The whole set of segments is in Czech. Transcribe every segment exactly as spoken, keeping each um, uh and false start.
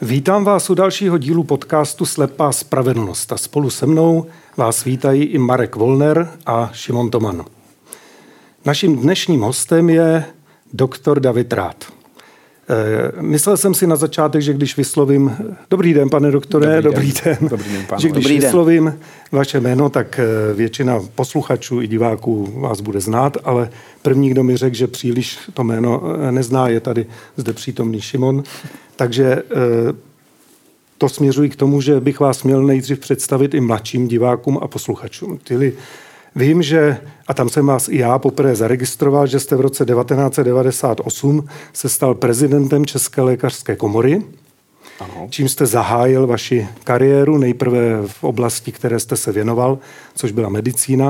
Vítám vás u dalšího dílu podcastu Slepá spravedlnost a spolu se mnou vás vítají i Marek Wollner a Šimon Toman. Naším dnešním hostem je doktor David Rath. Myslel jsem si na začátek, že když vyslovím... Dobrý den, pane doktore, dobrý den. Dobrý den. Dobrý den, pán. Že když dobrý vyslovím den. Vaše jméno, tak většina posluchačů i diváků vás bude znát, ale první, kdo mi řekl, že příliš to jméno nezná, je tady zde přítomný Šimon. Takže to směřuji k tomu, že bych vás měl nejdřív představit i mladším divákům a posluchačům. Tyli vím, že, a tam jsem vás i já poprvé zaregistroval, že jste v roce devatenáct set devadesát osm se stal prezidentem České lékařské komory, ano. Čím jste zahájil vaši kariéru, nejprve v oblasti, které jste se věnoval, což byla medicína.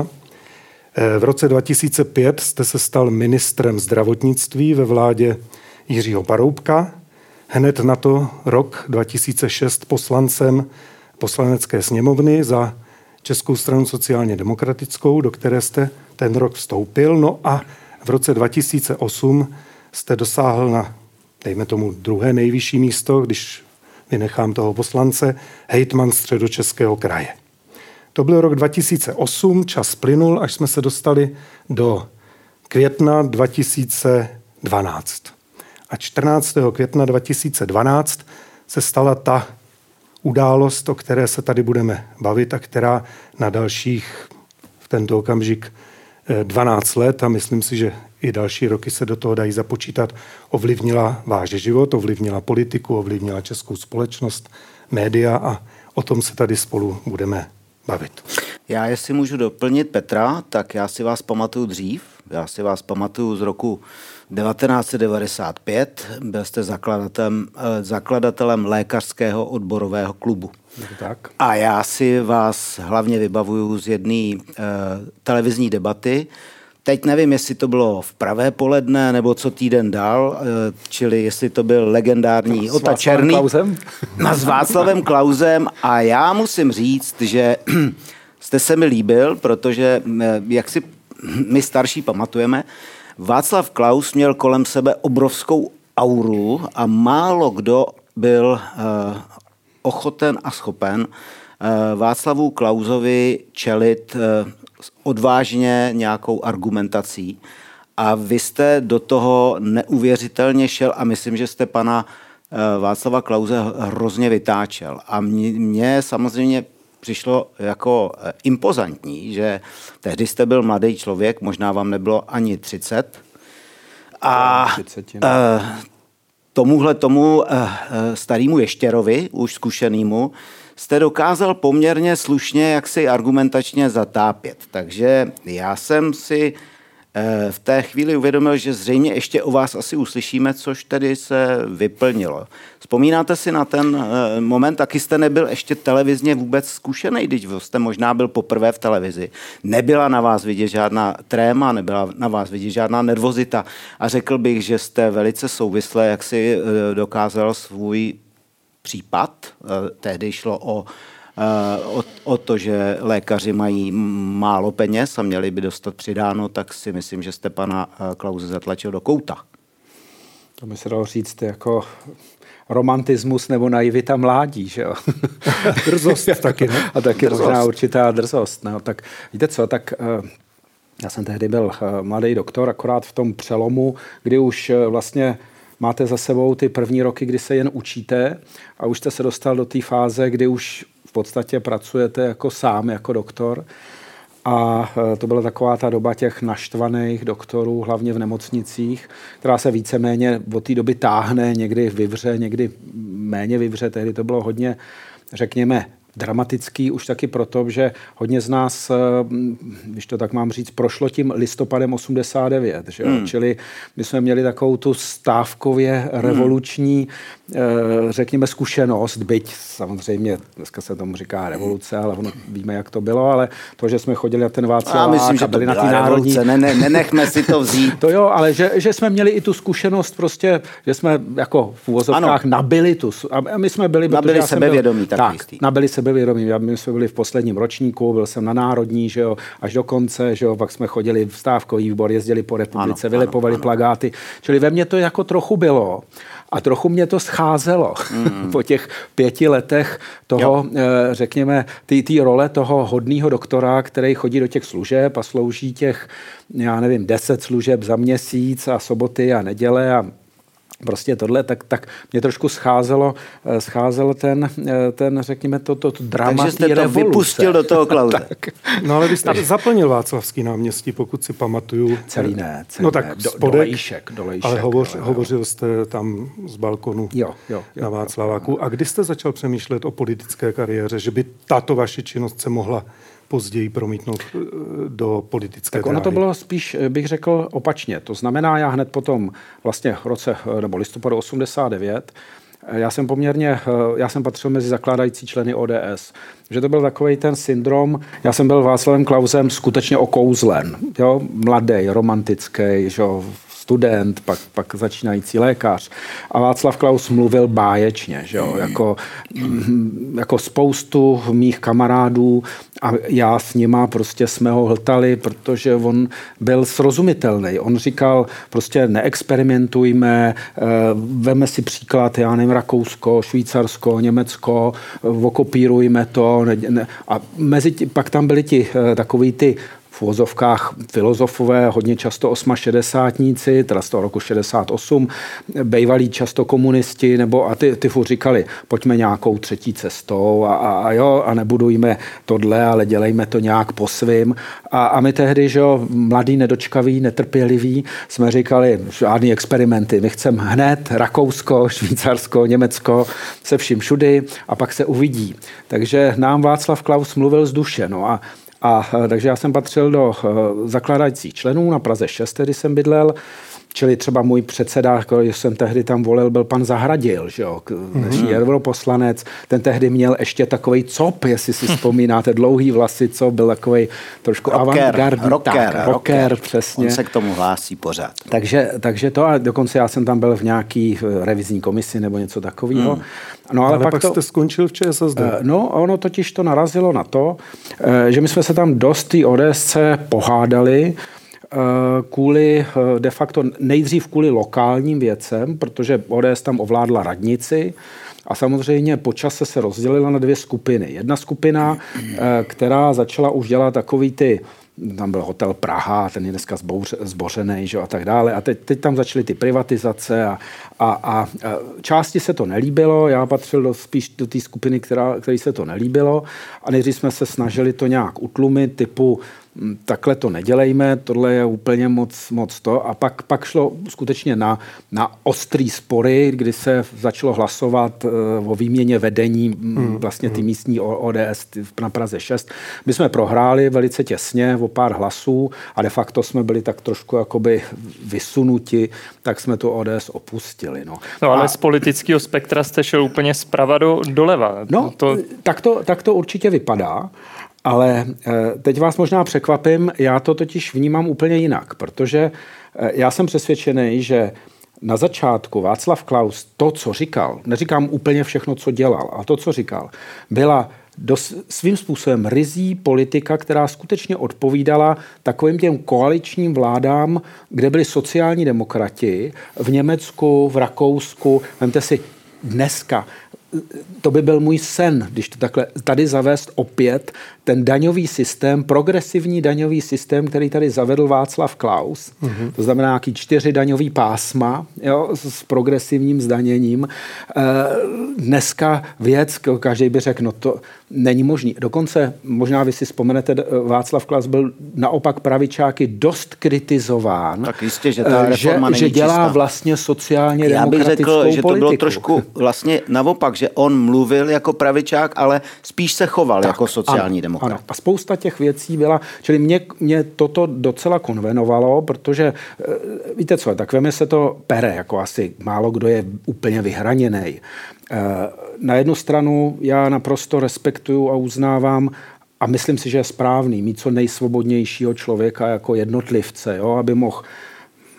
V roce dva tisíce pět jste se stal ministrem zdravotnictví ve vládě Jiřího Paroubka. Hned na to rok dva tisíce šest poslancem Poslanecké sněmovny za Českou stranu sociálně demokratickou, do které jste ten rok vstoupil. No a v roce dva tisíce osm jste dosáhl na, dejme tomu, druhé nejvyšší místo, když vynechám toho poslance, hejtman Středočeského kraje. To byl rok dva tisíce osm, čas plynul, až jsme se dostali do května dva tisíce dvanáct. A čtrnáctého května dva tisíce dvanáct se stala ta událost, o které se tady budeme bavit a která na dalších v tento okamžik dvanáct let, a myslím si, že i další roky se do toho dají započítat, ovlivnila váš život, ovlivnila politiku, ovlivnila českou společnost, média a o tom se tady spolu budeme bavit. Já, jestli můžu doplnit Petra, tak já si vás pamatuju dřív. Já si vás pamatuju z roku devatenáct set devadesát pět. Byl jste zakladatelem, zakladatelem lékařského odborového klubu. Tak. A já si vás hlavně vybavuju z jedné uh, televizní debaty. Teď nevím, jestli to bylo v pravé poledne, nebo co týden dál, uh, čili jestli to byl legendární Ota Černý. Klausem? S Václavem Klausem. A já musím říct, že jste se mi líbil, protože jak si my starší pamatujeme, Václav Klaus měl kolem sebe obrovskou auru a málo kdo byl uh, ochoten a schopen uh, Václavu Klausovi čelit uh, odvážně nějakou argumentací. A vy jste do toho neuvěřitelně šel a myslím, že jste pana uh, Václava Klause hrozně vytáčel. A mě, mě samozřejmě přišlo jako impozantní, že tehdy jste byl mladý člověk, možná vám nebylo ani třicet. A uh, tomuhle tomu uh, starému ještěrovi, už zkušenému, jste dokázal poměrně slušně jaksi argumentačně zatápět. Takže já jsem si uh, v té chvíli uvědomil, že zřejmě ještě o vás asi uslyšíme, což tedy se vyplnilo. Vzpomínáte si na ten uh, moment, taky jste nebyl ještě televizně vůbec zkušený, když jste možná byl poprvé v televizi. Nebyla na vás vidět žádná tréma, nebyla na vás vidět žádná nervozita a řekl bych, že jste velice souvisle, jak si uh, dokázal svůj případ. Uh, tehdy šlo o, uh, o, o to, že lékaři mají málo peněz a měli by dostat přidáno, tak si myslím, že jste pana uh, Klause zatlačil do kouta. To by se dalo říct jako romantismus nebo naivita mládí, že jo? Drzost taky, ne? A taky drzost. Možná určitá drzost. No, tak víte co, tak já jsem tehdy byl mladý doktor, akorát v tom přelomu, kdy už vlastně máte za sebou ty první roky, kdy se jen učíte a už jste se dostal do té fáze, kdy už v podstatě pracujete jako sám, jako doktor. A to byla taková ta doba těch naštvaných doktorů, hlavně v nemocnicích, která se víceméně od té doby táhne, někdy vyvře, někdy méně vyvře. Tehdy to bylo hodně, řekněme, dramatický už taky proto, že hodně z nás, když to tak mám říct, prošlo tím listopadem osmdesát devět. Že? Hmm. Čili my jsme měli takovou tu stávkově revoluční, hmm. řekněme, zkušenost, byť samozřejmě, dneska se tomu říká revoluce, ale ono, víme, jak to bylo, ale to, že jsme chodili na ten Václavák myslím, že a byli to na ty národní... Ne, ne, nenechme si to vzít. To jo, ale že, že jsme měli i tu zkušenost prostě, že jsme jako v uvozovkách nabili tu... A my jsme byli... Nabili sebevědomí, tak, tak jistý. Nabili sebevědomí. sebevědomí. Já, my jsme byli v posledním ročníku, byl jsem na Národní, že jo, až do konce, že jo, pak jsme chodili v stávkový výbor, jezdili po republice, ano, vylepovali ano, plagáty. Čili ve mně to jako trochu bylo. A trochu mě to scházelo mm. po těch pěti letech toho, jo. řekněme, té role toho hodného doktora, který chodí do těch služeb a slouží těch, já nevím, deset služeb za měsíc a soboty a neděle a prostě tohle, tak, tak mě trošku scházelo, scházelo ten, ten řekněme, to, to, to drama Takže jste to revoluce. Vypustil do toho Klause. No ale vy jste zaplnil Václavský náměstí, pokud si pamatuju. Celý ne, celý no tak ne. Spodek, do, dolejšek, dolejšek, ale hovoř, jo, jo. hovořil jste tam z balkonu jo, jo, jo, na Václaváku. A kdy jste začal přemýšlet o politické kariéře, že by tato vaše činnost se mohla později promítnout do politické Tak ono to bylo spíš, bych řekl, opačně. To znamená, já hned potom vlastně v roce, nebo listopadu osmdesát devět, já jsem poměrně, já jsem patřil mezi zakládající členy O D S. Že to byl takovej ten syndrom, já jsem byl Václavem Klausem skutečně okouzlen, jo, mladý, romantický, jo, student, pak, pak začínající lékař. A Václav Klaus mluvil báječně, že jo? Jako, jako spoustu mých kamarádů a já s nima prostě jsme ho hltali, protože on byl srozumitelný. On říkal prostě neexperimentujme, veme si příklad, já nevím, Rakousko, Švýcarsko, Německo, okopírujme to. Ne, ne. A mezi tí, pak tam byli ti takový ty v uvozovkách filozofové, hodně často osmašedesátníci, teda z toho roku šedesát osm, bejvalí často komunisti, nebo a ty, ty furt říkali, pojďme nějakou třetí cestou a, a, a jo, a nebudujme tohle, ale dělejme to nějak po svým. A, a my tehdy, že jo, mladí, nedočkaví, netrpěliví, jsme říkali, žádný experimenty, my chceme hned Rakousko, Švýcarsko, Německo, se vším všudy a pak se uvidí. Takže nám Václav Klaus mluvil z duše, no a A takže já jsem patřil do zakládajících členů, na Praze šest, který jsem bydlel, čili třeba můj předseda, který jsem tehdy tam volil, byl pan Zahradil, že jo, dnešní mm-hmm. europoslanec, ten tehdy měl ještě takovej cop, jestli si vzpomínáte, dlouhý vlasy, co byl takovej trošku avantgardní. Rocker, tak, rocker, rocker, přesně. On se k tomu hlásí pořád. Takže, takže to a dokonce já jsem tam byl v nějaký revizní komisi nebo něco takového. Mm. No, ale, ale pak, pak to, jste skončil v ČSSD. No, ono totiž to narazilo na to, že my jsme se tam dost té O D S C pohádali kvůli de facto nejdřív kvůli lokálním věcem, protože O D S tam ovládla radnici a samozřejmě po čase se rozdělila na dvě skupiny. Jedna skupina, která začala už dělat takový ty, tam byl hotel Praha, ten je dneska zbouř, zbořený, že, a tak dále. A teď, teď tam začaly ty privatizace a, a, a části se to nelíbilo. Já patřil do, spíš do té skupiny, která, který se to nelíbilo. A nejdřív jsme se snažili to nějak utlumit, typu takhle to nedělejme, tohle je úplně moc, moc to. A pak, pak šlo skutečně na, na ostrý spory, kdy se začalo hlasovat o výměně vedení hmm. vlastně ty místní O D S na Praze šest. My jsme prohráli velice těsně o pár hlasů a de facto jsme byli tak trošku jakoby vysunuti, tak jsme tu O D S opustili. No, no ale a, z politického spektra jste šel úplně zprava do, doleva. No, to... Tak, to, tak to určitě vypadá. Ale teď vás možná překvapím, já to totiž vnímám úplně jinak, protože já jsem přesvědčený, že na začátku Václav Klaus to, co říkal, neříkám úplně všechno, co dělal, ale to, co říkal, byla dos, svým způsobem ryzí politika, která skutečně odpovídala takovým těm koaličním vládám, kde byli sociální demokrati v Německu, v Rakousku. Vemte si dneska, to by byl můj sen, když to takhle tady zavést opět ten daňový systém, progresivní daňový systém, který tady zavedl Václav Klaus. Mm-hmm. To znamená nějaký čtyři daňový pásma, jo, s progresivním zdaněním. Dneska věc, každý by řekl, no to není možný. Dokonce, možná vy si vzpomenete, Václav Klaus byl naopak pravičáky dost kritizován, tak jistě, že ta reforma že, že dělá čistá. Vlastně sociálně Já bych demokratickou řekl, že to politiku. bylo trošku vlastně naopak, že on mluvil jako pravičák, ale spíš se choval tak, jako sociální demokrat. Ano, a spousta těch věcí byla, čili mě, mě toto docela konvenovalo, protože víte co, tak veme se to pere, jako asi málo kdo je úplně vyhraněnej. Na jednu stranu já naprosto respektuju a uznávám a myslím si, že je správný mít co nejsvobodnějšího člověka jako jednotlivce, jo, aby mohl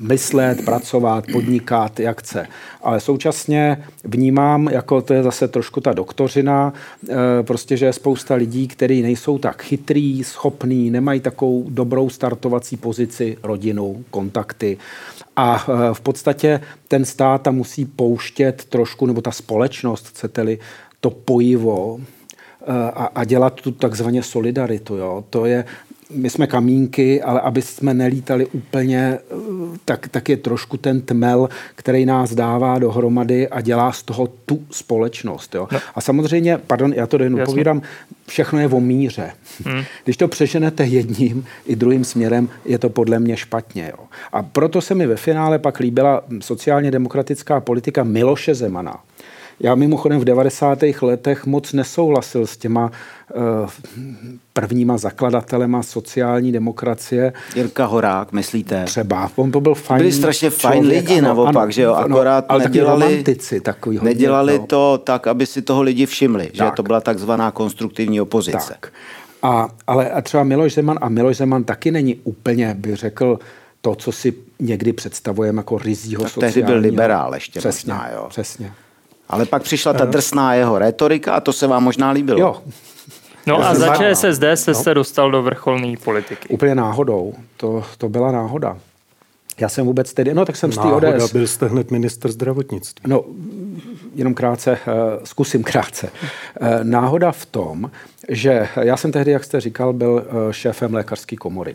myslet, pracovat, podnikat, jak chce. Ale současně vnímám, jako to je zase trošku ta doktořina, prostě, že je spousta lidí, kteří nejsou tak chytrý, schopní, nemají takovou dobrou startovací pozici, rodinu, kontakty. A v podstatě ten stát tam musí pouštět trošku, nebo ta společnost, chcete-li, to pojivo a, a dělat tu takzvaně solidaritu. Jo. To je, my jsme kamínky, ale aby jsme nelítali úplně, tak, tak je trošku ten tmel, který nás dává dohromady a dělá z toho tu společnost. Jo. No. A samozřejmě, pardon, já to jen upovídám, všechno je o míře. Hmm. Když to přeženete jedním i druhým směrem, je to podle mě špatně. Jo. A proto se mi ve finále pak líbila sociálně demokratická politika Miloše Zemana. Já mimochodem v devadesátých letech moc nesouhlasil s těma uh, prvníma zakladatelema sociální demokracie. Jirka Horák, myslíte? Třeba. On to byl fajn. Byli strašně fajn člověk, lidi, ano, naopak, ano, že jo? Akorát no, ale nedělali, taky romantici takový hodně, nedělali no. to tak, aby si toho lidi všimli. Tak. Že to byla takzvaná konstruktivní opozice. Tak. A, ale a třeba Miloš Zeman, a Miloš Zeman taky není úplně, bych řekl, to, co si někdy představujeme jako ryzího sociálního. Tehdy byl liberál ještě přesně, možná, jo. Přesně. Ale pak přišla ta drsná jeho retorika a to se vám možná líbilo. Jo. No a za ČSSD se jste dostal do vrcholné politiky. Úplně náhodou. To, to byla náhoda. Já jsem vůbec tedy, no tak jsem z té O D S. Náhoda, byl jste hned ministr zdravotnictví. No, jenom krátce, zkusím krátce. Náhoda v tom, že já jsem tehdy, jak jste říkal, byl šéfem lékařské komory.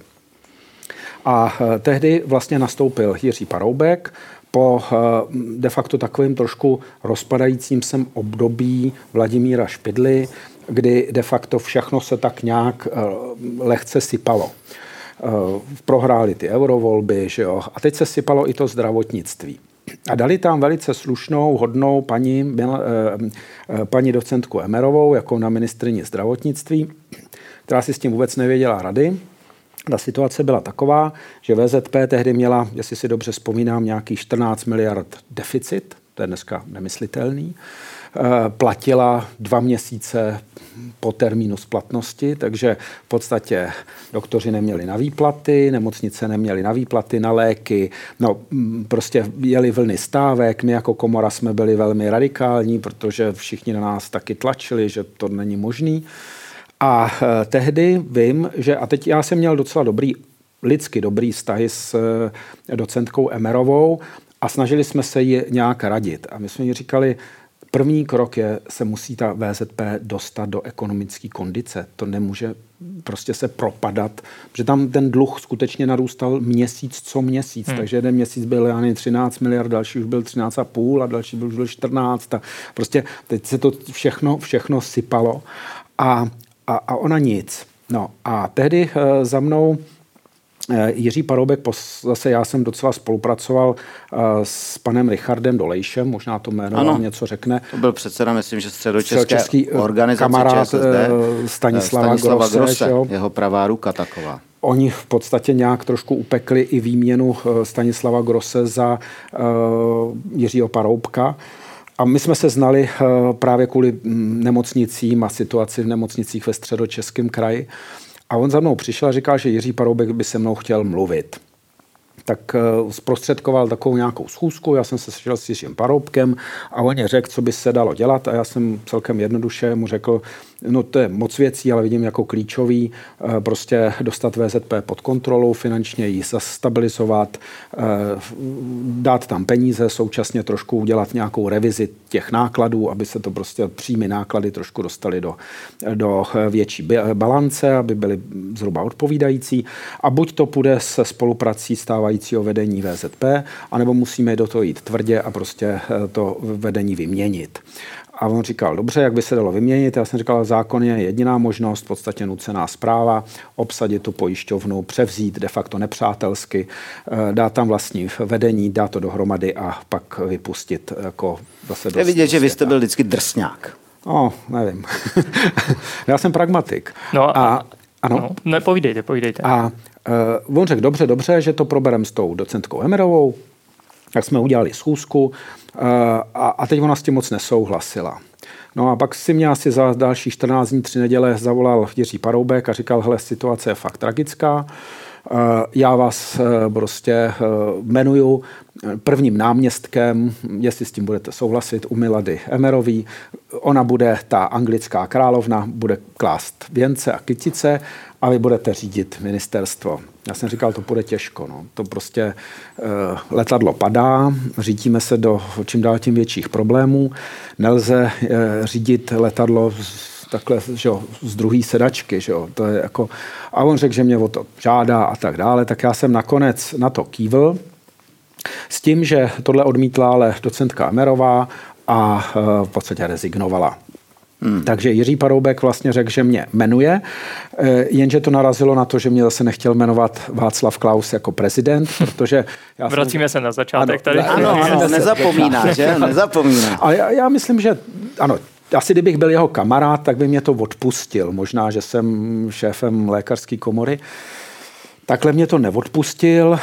A tehdy vlastně nastoupil Jiří Paroubek, po de facto takovým trošku rozpadajícím sem období Vladimíra Špidly, kdy de facto všechno se tak nějak lehce sypalo. Prohráli ty eurovolby, že jo? A teď se sypalo i to zdravotnictví. A dali tam velice slušnou, hodnou paní, paní docentku Emmerovou jako na ministryni zdravotnictví, která si s tím vůbec nevěděla rady. Ta situace byla taková, že V Z P tehdy měla, jestli si dobře vzpomínám, nějaký čtrnáct miliard deficit, to je dneska nemyslitelný, platila dva měsíce po termínu splatnosti, takže v podstatě doktoři neměli na výplaty, nemocnice neměly na výplaty, na léky, no prostě jeli vlny stávek, my jako komora jsme byli velmi radikální, protože všichni na nás taky tlačili, že to není možný. A tehdy vím, že, a teď já jsem měl docela dobrý, lidsky dobrý vztahy s docentkou Emmerovou a snažili jsme se ji nějak radit. A my jsme jí říkali, první krok je, se musí ta V Z P dostat do ekonomické kondice. To nemůže prostě se propadat, protože tam ten dluh skutečně narůstal měsíc co měsíc. Hmm. Takže jeden měsíc byl já nevím, třináct miliard, další už byl třináct a půl a další byl už byl čtrnáct. A prostě teď se to všechno, všechno sypalo. A A, a ona nic. No a tehdy e, za mnou e, Jiří Paroubek, pos, zase já jsem docela spolupracoval e, s panem Richardem Dolejšem, možná to jméno ano, něco řekne. To byl předseda, myslím, že středočeské organizace kamarád ČSSD, Stanislava, Stanislava Grosse, Grosse, jo? Jeho pravá ruka taková. Oni v podstatě nějak trošku upekli i výměnu Stanislava Grosse za e, Jiřího Paroubka. A my jsme se znali právě kvůli nemocnicím a situaci v nemocnicích ve Středočeském kraji. A on za mnou přišel a říkal, že Jiří Paroubek by se mnou chtěl mluvit. Tak zprostředkoval takovou nějakou schůzku, já jsem se sešel s Jiřím Paroubkem a on mě řekl, co by se dalo dělat a já jsem celkem jednoduše mu řekl, no to je moc věcí, ale vidím jako klíčový prostě dostat V Z P pod kontrolou, finančně ji zastabilizovat, dát tam peníze, současně trošku udělat nějakou revizi těch nákladů, aby se to prostě příjmy náklady trošku dostaly do, do větší balance, aby byly zhruba odpovídající a buď to půjde se spoluprací stávajícího vedení V Z P, anebo musíme do toho jít tvrdě a prostě to vedení vyměnit. A on říkal, dobře, jak by se dalo vyměnit? Já jsem říkal, zákon je jediná možnost, v podstatě nucená zpráva, obsadit tu pojišťovnu, převzít de facto nepřátelsky, dát tam vlastní vedení, dát to dohromady a pak vypustit jako zase do je vidět, že vy jste byl vždycky drsňák. No, nevím. Já jsem pragmatik. No a, a ano. No, nepovídejte, povídejte. A uh, on řekl, dobře, dobře, že to proberem s tou docentkou Emmerovou, tak jsme udělali schůzku a, a teď ona s tím moc nesouhlasila. No a pak si mě asi za další čtrnáct dní, tři neděle zavolal Jiří Paroubek a říkal, hele, situace je fakt tragická, já vás prostě jmenuju prvním náměstkem, jestli s tím budete souhlasit, u Milady Emmerový. Ona bude ta anglická královna, bude klást věnce a kytice a vy budete řídit ministerstvo. Já jsem říkal, to bude těžko. No. To prostě uh, letadlo padá, řítíme se do čím dál tím větších problémů. Nelze uh, řídit letadlo z, takhle že jo, z druhé sedačky. Že jo. To je jako, a on řekl, že mě o to žádá a tak dále. Tak já jsem nakonec na to kývl s tím, že tohle odmítla ale docentka Emmerová a uh, v podstatě rezignovala. Hmm. Takže Jiří Paroubek vlastně řekl, že mě jmenuje, jenže to narazilo na to, že mě zase nechtěl jmenovat Václav Klaus jako prezident, protože... Já Vracíme jsem... se na začátek tady. Ano, ano, ano nezapomíná, že? Nezapomíná. Ale já, já myslím, že ano, asi kdybych byl jeho kamarád, tak by mě to odpustil. Možná, že jsem šéfem lékařské komory. Takhle mě to neodpustil.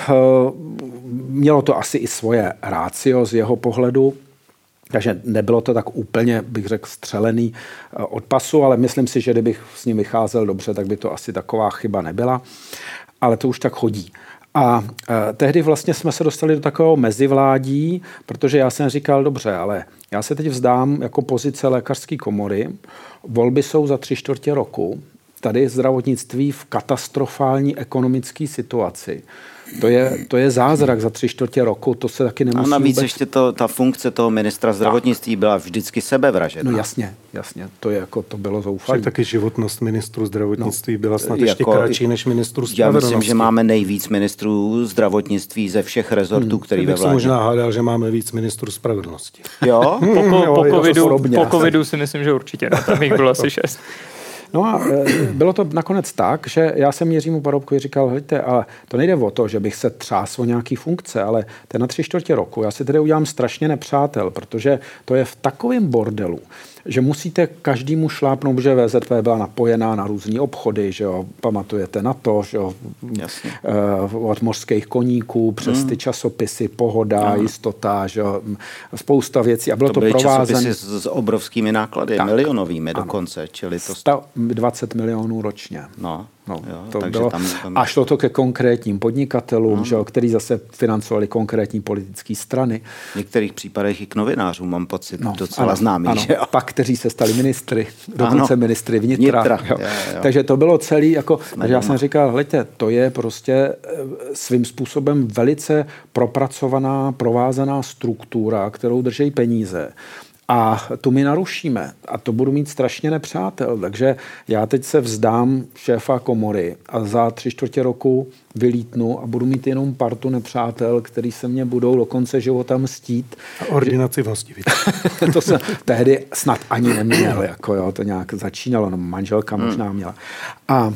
Mělo to asi i svoje rácio z jeho pohledu. Takže nebylo to tak úplně, bych řekl, střelený od pasu, ale myslím si, že kdybych s ním vycházel dobře, tak by to asi taková chyba nebyla. Ale to už tak chodí. A e, tehdy vlastně jsme se dostali do takového mezivládí, protože já jsem říkal, dobře, ale já se teď vzdám jako pozice lékařské komory. Volby jsou za tři čtvrtě roku. Tady zdravotnictví v katastrofální ekonomické situaci. To je, to je zázrak za tři čtvrtě roku, to se taky nemusí. A navíc vůbec... ještě to, ta funkce toho ministra zdravotnictví tak. byla vždycky sebevražedná. No jasně, jasně, to je jako to bylo zoufalé. Však taky životnost ministru zdravotnictví no, byla snad jako, ještě kratší než ministru spravedlnosti. Já myslím, že máme nejvíc ministrů zdravotnictví ze všech rezortů, hmm. který ve vládě. Já bych si možná hádal, že máme víc ministrů spravedlnosti. Jo? Po, po, po, covidu, po covidu si myslím, že určitě. Tam jich bylo asi šest. No a bylo to nakonec tak, že já jsem Jiřímu Paroubkovi říkal, hejte, ale to nejde o to, že bych se třásl o nějaký funkce, ale ten na tři čtvrtě roku, já si tedy udělám strašně nepřátel, protože to je v takovém bordelu, že musíte každému šlápnout, že V Z P byla napojená na různý obchody, že jo, pamatujete na to, že jo, jasně. od mořských koníků přes hmm. ty časopisy, Pohoda, Aha. Jistota, že jo, spousta věcí. A bylo to, to byly provázané časopisy s obrovskými náklady, tak, milionovými ano. dokonce. Čili to... sto dvacet milionů ročně. No. No, jo, to takže bylo. Tam, tam... A šlo to ke konkrétním podnikatelům, no. že jo, který zase financovali konkrétní politické strany. V některých případech i k novinářům mám pocit no, docela ano, známý. Ano, že jo? pak, kteří se stali ministry, dokonce ano. ministry vnitra. vnitra jo. Jo, jo. Takže to bylo celý, jako, takže já jsem říkal, hleďte, to je prostě svým způsobem velice propracovaná, provázaná struktura, kterou drží peníze. A tu my narušíme a to budu mít strašně nepřátel. Takže já teď se vzdám šéfa komory a za tři čtvrtě roku vylítnu a budu mít jenom partu nepřátel, který se mě budou do konce života mstít. A ordinaci vlastně. To jsem tehdy snad ani neměl, jako jo, to nějak začínalo, no, manželka hmm. možná měla. A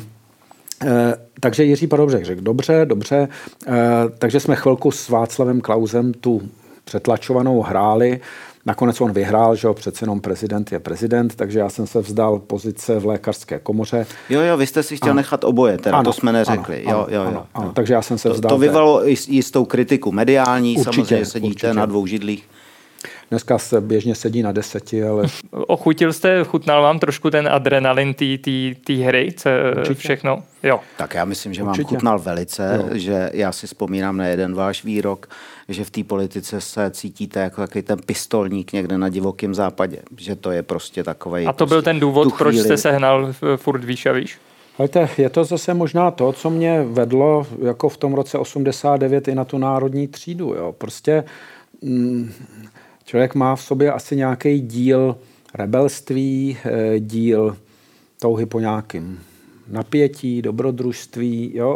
e, takže Jiří Paroubek řekl, dobře, dobře, e, takže jsme chvilku s Václavem Klausem tu přetlačovanou hráli. Nakonec on vyhrál, že jo, přece jenom prezident je prezident, takže já jsem se vzdal pozice v lékařské komoře. Jo, jo, vy jste si chtěl ano. nechat oboje, teda ano, to jsme neřekli. Ano, jo, jo, ano, jo, ano, jo. Takže já jsem se vzdal. To, to vyvolalo jistou kritiku mediální, určitě, samozřejmě sedíte určitě. na dvou židlích. Dneska se běžně sedí na deseti, ale... Ochutil jste, chutnal vám trošku ten adrenalin té hry, co všechno? Jo. Tak já myslím, že určitě. vám chutnal velice, jo. že já si vzpomínám na jeden váš výrok, že v té politice se cítíte jako takový ten pistolník někde na divokém západě, že to je prostě takovej... A to prostě byl ten důvod, proč jste sehnal furt výš a výš? Hejte, je to zase možná to, co mě vedlo jako v tom roce osmdesát devět i na tu národní třídu. Jo. Prostě mm, člověk má v sobě asi nějaký díl rebelství, díl touhy po nějakým napětí, dobrodružství. Jo.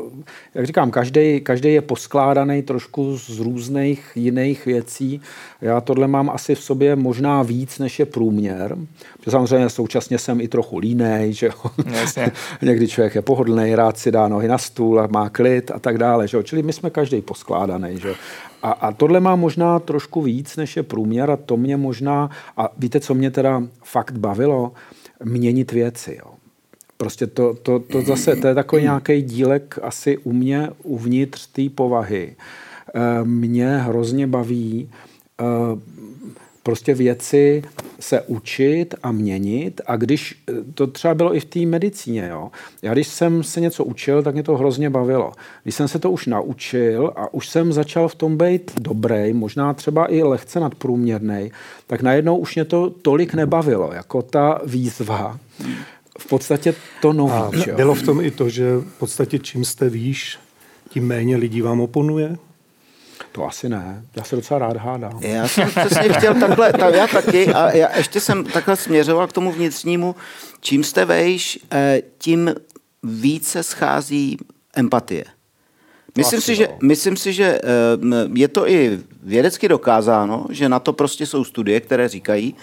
Jak říkám, každý, každý je poskládaný trošku z různých jiných věcí. Já tohle mám asi v sobě možná víc, než je průměr. Protože samozřejmě současně jsem i trochu línej, že jo. Někdy člověk je pohodlný, rád si dá nohy na stůl a má klid a tak dále. Že jo. Čili my jsme každý poskládaný. Že jo. A, a tohle má možná trošku víc, než je průměr a to mě možná, a víte, co mě teda fakt bavilo? Měnit věci, jo. Prostě to, to, to zase, to je takový nějaký dílek asi u mě uvnitř té povahy. Mě hrozně baví prostě věci se učit a měnit a když, to třeba bylo i v té medicíně, jo. Já když jsem se něco učil, tak mě to hrozně bavilo. Když jsem se to už naučil a už jsem začal v tom být dobrý, možná třeba i lehce nadprůměrnej, tak najednou už mě to tolik nebavilo, jako ta výzva. V podstatě to nový. A bylo v tom i to, že v podstatě čím jste výš, tím méně lidí vám oponuje? To asi ne. Já se docela rád hádám. Já jsem přesně chtěl takhle, tak já taky, a já ještě jsem takhle směřoval k tomu vnitřnímu. Čím jste vejš, tím více schází empatie. Myslím si, že, myslím si, že je to i vědecky dokázáno, že na to prostě jsou studie, které říkají,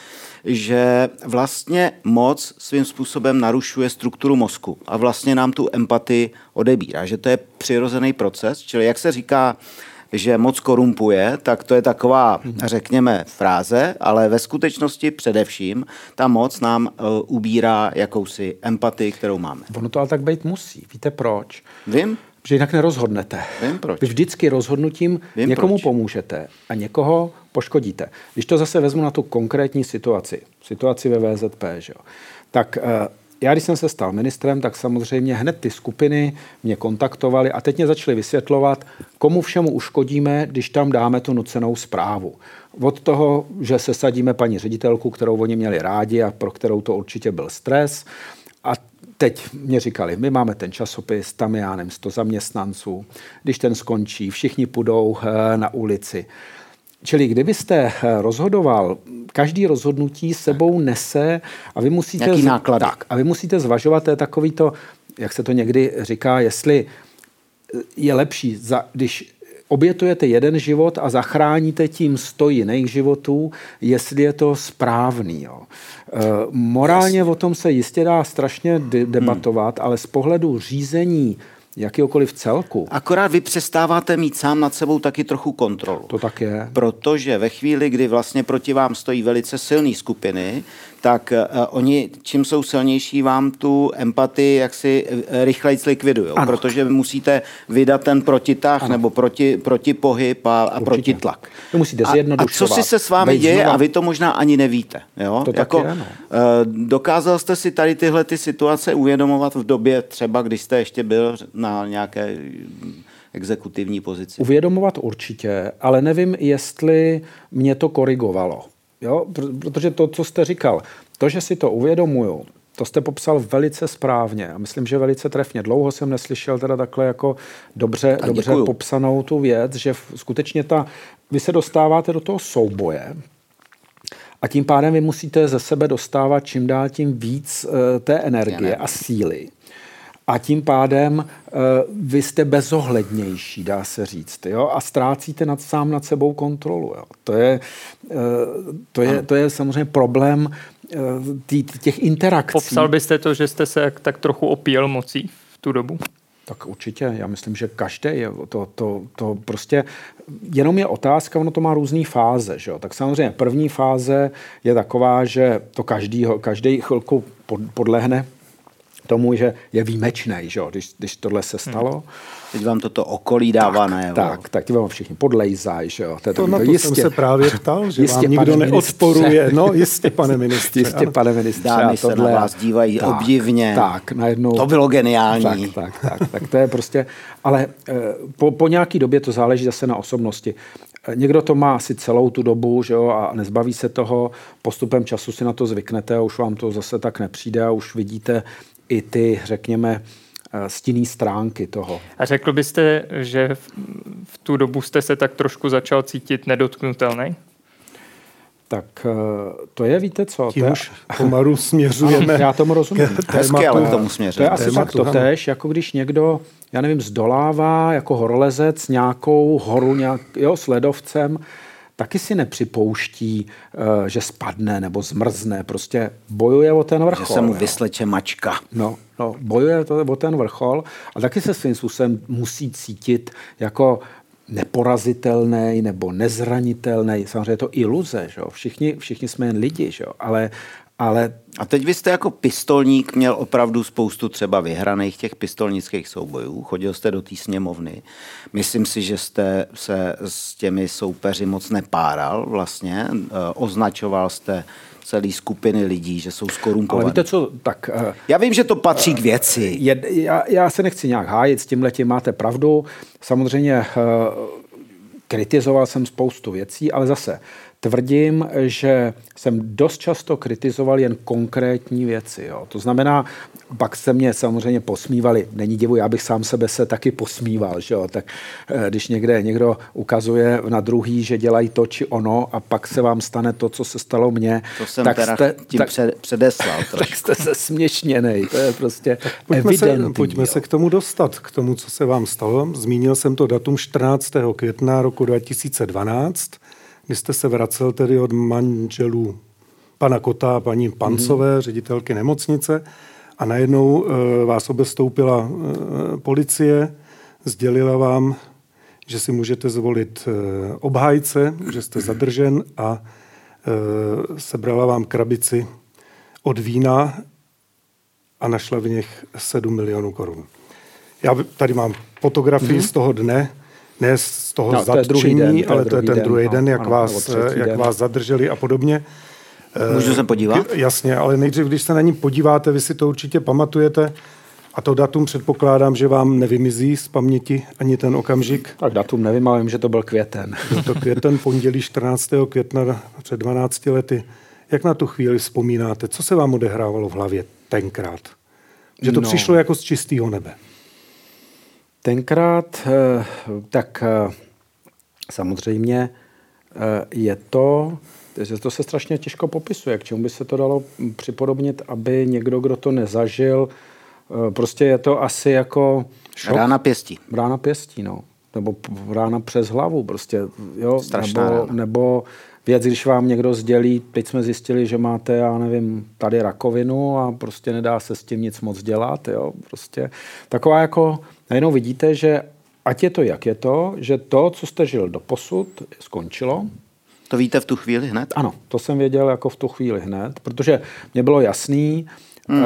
že vlastně moc svým způsobem narušuje strukturu mozku a vlastně nám tu empatii odebírá, že to je přirozený proces, čili jak se říká, že moc korumpuje, tak to je taková, řekněme, fráze, ale ve skutečnosti především ta moc nám uh, ubírá jakousi empatii, kterou máme. Ono to ale tak být musí. Víte proč? Vím. Že jinak nerozhodnete. Vím proč. Vy vždycky rozhodnutím Vím někomu proč. pomůžete a někoho poškodíte. Když to zase vezmu na tu konkrétní situaci, situaci ve V Z P, že jo, tak uh, já, když jsem se stal ministrem, tak samozřejmě hned ty skupiny mě kontaktovaly a teď mě začaly vysvětlovat, komu všemu uškodíme, když tam dáme tu nucenou zprávu. Od toho, že sesadíme paní ředitelku, kterou oni měli rádi a pro kterou to určitě byl stres. A teď mě říkali, my máme ten časopis, tam já nevím, sto zaměstnanců, když ten skončí, všichni půjdou na ulici. Čili kdybyste rozhodoval, každý rozhodnutí sebou nese a vy musíte, Jaký náklad? Tak, a vy musíte zvažovat, to je takový to, jak se to někdy říká, jestli je lepší, za, když obětujete jeden život a zachráníte tím sto jiných životů, jestli je to správný. Jo. E, morálně o tom se jistě dá strašně de- debatovat, hmm. ale z pohledu řízení jakýkoliv celku. Akorát vy přestáváte mít sám nad sebou taky trochu kontrolu. To tak je. Protože ve chvíli, kdy vlastně proti vám stojí velice silné skupiny, tak uh, oni, čím jsou silnější, vám tu empatii jaksi rychleji likvidují. Protože musíte vydat ten protitah ano. nebo proti, protipohyb a, a protitlak. To musíte zjednodušovat. A, a co si se s vámi děje znova... a vy to možná ani nevíte. Jo? To jako, tak je, no. uh, dokázal jste si tady tyhle ty situace uvědomovat v době třeba, když jste ještě byl na nějaké exekutivní pozici? Uvědomovat určitě, ale nevím, jestli mě to korigovalo. Jo? Protože to, co jste říkal, to, že si to uvědomuju, to jste popsal velice správně a myslím, že velice trefně. Dlouho jsem neslyšel teda takhle jako dobře, dobře popsanou tu věc, že skutečně ta, vy se dostáváte do toho souboje a tím pádem vy musíte ze sebe dostávat čím dál tím víc uh, té energie a síly. A tím pádem uh, vy jste bezohlednější, dá se říct, jo? A ztrácíte nad, sám nad sebou kontrolu. Jo? To, je, uh, to, je, to je samozřejmě problém uh, tý, těch interakcí. Popsal byste to, že jste se tak trochu opíjel mocí v tu dobu? Tak určitě. Já myslím, že každý je to, to, to prostě jenom je otázka, ono to má různý fáze. Že jo? Tak samozřejmě první fáze je taková, že to každý, každý chvilku podlehne tomu, že je výjimečnej, že? Když, když tohle se stalo. Hmm. Teď vám toto okolí dává tak, najevo. Tak, tak ti vám všichni podlejzají, že jo. To, to na to jistě, jsem se právě ptal, že jistě, vám nikdo neodporuje. No, jistě, pane ministře. Jistě, pane ministře. Dámy se na vás dívají tak, obdivně. Tak, najednou. To bylo geniální. Tak, tak, tak, tak to je prostě, ale po, po nějaký době to záleží zase na osobnosti. Někdo to má asi celou tu dobu, že jo, a nezbaví se toho. Postupem času si na to zvyknete a už vám to zase tak nepřijde a už vidíte i ty, řekněme, stinné stránky toho. A řekl byste, že v tu dobu jste se tak trošku začal cítit nedotknutelný? Tak to je, víte co? Tím to je... už pomalu směřujeme. Já tomu rozumím. Hezky, ale k tomu směřujeme. To je asi fakt totéž, jako když někdo, já nevím, zdolává jako horolezec nějakou horu nějak, jo, s ledovcem, taky si nepřipouští, že spadne nebo zmrzne. Prostě bojuje o ten vrchol. Že se mu jo. vysleče mačka. No, no, bojuje to o ten vrchol a taky se svým způsobem musí cítit jako neporazitelný nebo nezranitelný. Samozřejmě je to iluze, že jo? Všichni, všichni jsme jen lidi, že jo? Ale, Ale... A teď vy jste jako pistolník měl opravdu spoustu třeba vyhraných těch pistolnických soubojů, chodil jste do té sněmovny. Myslím si, že jste se s těmi soupeři moc nepáral vlastně, označoval jste celý skupiny lidí, že jsou skorumpovaní. Ale víte co, tak... Já vím, že to patří k věci. Je, já, já se nechci nějak hájit, s tímhletím máte pravdu. Samozřejmě kritizoval jsem spoustu věcí, ale zase tvrdím, že jsem dost často kritizoval jen konkrétní věci. Jo. To znamená, pak se mě samozřejmě posmívali. Není divu, já bych sám sebe se taky posmíval. Že jo. Tak když někde někdo ukazuje na druhý, že dělají to či ono a pak se vám stane to, co se stalo mně, to jsem tak teda jste, tím tak, předeslal. Tak jste se směšněnej. To je prostě pojďme evidentní. Se, pojďme se k tomu dostat, k tomu, co se vám stalo. Zmínil jsem to datum čtrnáctého května roku dva tisíce dvanáct, kdy jste se vracel tedy od manželů pana Kota a paní Pancové, mm-hmm. ředitelky nemocnice, a najednou e, vás obestoupila e, policie, sdělila vám, že si můžete zvolit e, obhájce, že jste zadržen, a e, sebrala vám krabici od vína a našla v nich sedm milionů korun. Já tady mám fotografii mm-hmm. z toho dne, ne z toho no, zatčení, ale to je ten druhý den, den no, jak, ano, vás, jak den. vás zadrželi a podobně. Můžu se podívat? Jasně, ale nejdřív, když se na ní podíváte, vy si to určitě pamatujete, a to datum předpokládám, že vám nevymizí z paměti ani ten okamžik. Tak datum nevím, ale vím, že to byl květen. Byl to květen, pondělí čtrnáctého května před dvanácti lety. Jak na tu chvíli vzpomínáte? Co se vám odehrávalo v hlavě tenkrát? Že to no. přišlo jako z čistého nebe. Tenkrát, tak samozřejmě je to, že to se strašně těžko popisuje, k čemu by se to dalo připodobnit, aby někdo, kdo to nezažil, prostě je to asi jako šok. Rána pěstí. Rána pěstí, no. Nebo rána přes hlavu, prostě, jo. Strašná nebo, rána. nebo věc, když vám někdo sdělí, teď jsme zjistili, že máte, já nevím, tady rakovinu a prostě nedá se s tím nic moc dělat, jo. Prostě taková jako, najednou vidíte, že ať je to, jak je to, že to, co jste žil doposud, skončilo. To víte v tu chvíli hned? Ano, to jsem věděl jako v tu chvíli hned, protože mě bylo jasný, hmm. uh,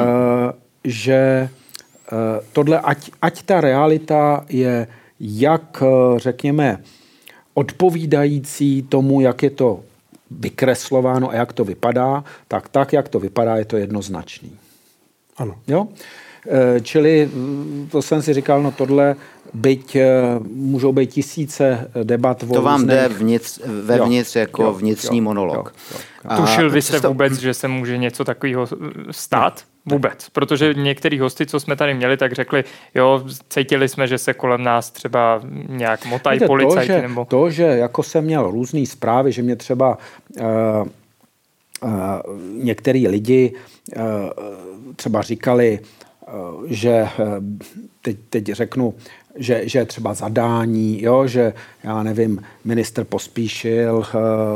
že uh, tohle, ať, ať ta realita je jak, uh, řekněme, odpovídající tomu, jak je to vykreslováno a jak to vypadá, tak tak, jak to vypadá, je to jednoznačný. Ano. Jo? Čili to jsem si říkal, no tohle, byť můžou být tisíce debat. To vám různých... jde vnitř, vevnitř jo, jako jo, vnitřní jo, monolog. Jo, jo, jo. Tušil vy jste vůbec, že se může něco takového stát? Vůbec. Protože některý hosty, co jsme tady měli, tak řekli, jo, cítili jsme, že se kolem nás třeba nějak motají policajti. To, že, nebo... to, že jako jsem měl různý zprávy, že mě třeba uh, uh, některý lidi uh, třeba říkali, že teď, teď řeknu, že, že třeba zadání, jo, že já nevím, ministr Pospíšil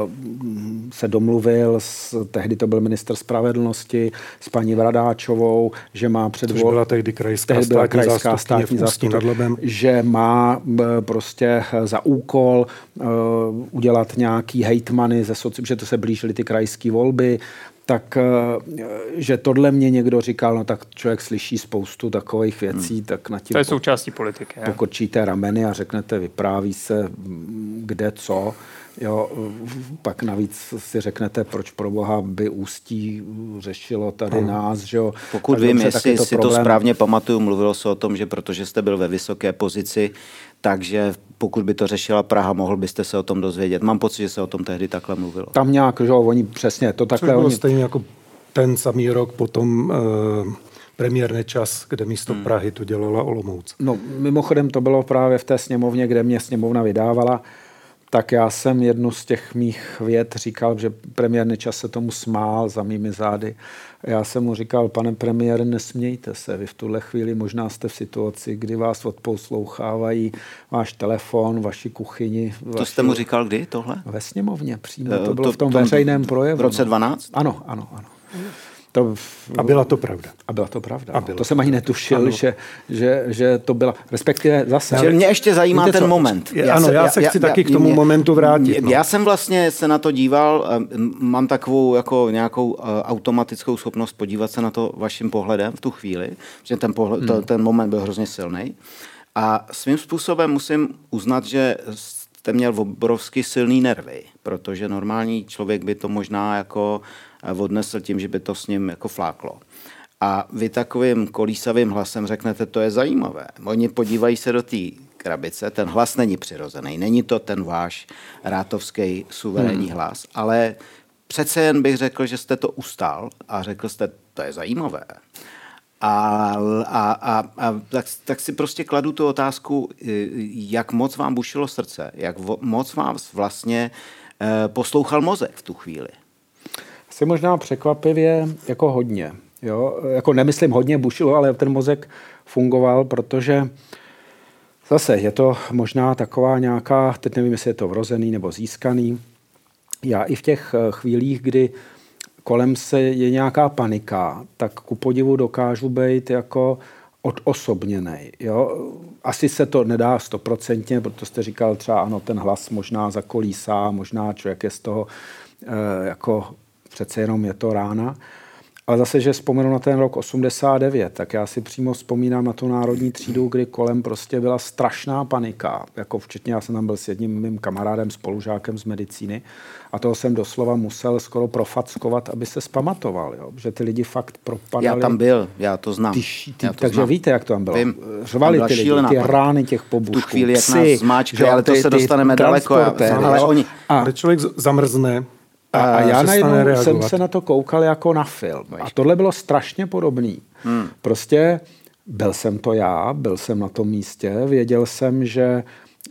se domluvil, s, tehdy to byl ministr spravedlnosti, s paní Bradáčovou, že má před Což byla tehdy krajská tehdy byla státní krajská státní zástupkyně, že má prostě za úkol uh, udělat nějaký hejtmany, ze soci, že to se blížily ty krajské volby, tak, že tohle mě někdo říkal, no tak člověk slyší spoustu takových věcí, hmm. tak na tím... To je součástí politiky. Pokočíte rameny a řeknete, vypráví se kde co, jo, pak navíc si řeknete, proč pro boha by Ústí řešilo tady hmm. nás, že jo. Pokud tak vím, dobře, jestli to si problém... to správně pamatuju, mluvilo se o tom, že protože jste byl ve vysoké pozici, takže pokud by to řešila Praha, mohl byste se o tom dozvědět. Mám pocit, že se o tom tehdy takhle mluvilo. Tam nějak, že jo, oni přesně to takhle... Což bylo oni... stejně jako ten samý rok potom uh, premiér Nečas, kde místo hmm. Prahy to dělala Olomouc. No, mimochodem to bylo právě v té sněmovně, kde mě sněmovna vydávala, tak já jsem jednu z těch mých vět říkal, že premiér Nečas se tomu smál za mými zády. Já jsem mu říkal, pane premiére, nesmějte se, vy v tuhle chvíli možná jste v situaci, kdy vás odposlouchávají váš telefon, vaši kuchyni. To vaši... jste mu říkal kdy tohle? Ve sněmovně přímo, to bylo to, v tom to, veřejném projevu. V roce dvanáct? Ano, ano, ano. To, a byla to pravda. A byla to pravda. A no. bylo To jsem ani netušil, že, že, že to byla, respektive zase. Ale mě ještě zajímá Víte ten co? moment. Já ano, se, já se já, chci já, taky já, k tomu mě, momentu vrátit. No. Já jsem vlastně se na to díval, mám takovou jako nějakou automatickou schopnost podívat se na to vaším pohledem v tu chvíli, že ten, pohled, hmm. to, ten moment byl hrozně silný. A svým způsobem musím uznat, že jste měl obrovsky silný nervy, protože normální člověk by to možná jako odnesl tím, že by to s ním jako fláklo. A vy takovým kolísavým hlasem řeknete, to je zajímavé. Oni podívají se do té krabice, ten hlas není přirozený, není to ten váš rátovský suverénní hmm. hlas, ale přece jen bych řekl, že jste to ustál a řekl jste, to je zajímavé. A, a, a, a tak, tak si prostě kladu tu otázku, jak moc vám bušilo srdce, jak moc vás vlastně eh, poslouchal mozek v tu chvíli. Asi možná překvapivě jako hodně. Jo? Jako nemyslím hodně bušilo, ale ten mozek fungoval, protože zase je to možná taková nějaká, teď nevím, jestli je to vrozený nebo získaný. Já i v těch chvílích, kdy kolem se je nějaká panika, tak ku podivu dokážu být jako odosobněnej. Jo? Asi se to nedá stoprocentně, protože jste říkal třeba, ano, ten hlas možná zakolísá, možná člověk je z toho e, jako přece jenom je to rána. Ale zase, že vzpomenu na ten rok osmdesát devět, tak já si přímo vzpomínám na tu národní třídu, kdy kolem prostě byla strašná panika. Jako včetně, já jsem tam byl s jedním mým kamarádem, spolužákem z medicíny a toho jsem doslova musel skoro profackovat, aby se zpamatoval. Jo? Že ty lidi fakt propadali. Já tam byl, já to znám. Ty, ty, já to takže znám. Víte, jak to tam bylo. Vím. Řvali ty lidi, ty rány těch pobůžků. Tu chvíli, jak nás zmáčkli, ale to se dostaneme daleko. Ale oni... A člověk zamrzne. A, a já najednou jsem se na to koukal jako na film. A tohle bylo strašně podobný. Hmm. Prostě byl jsem to já, byl jsem na tom místě, věděl jsem, že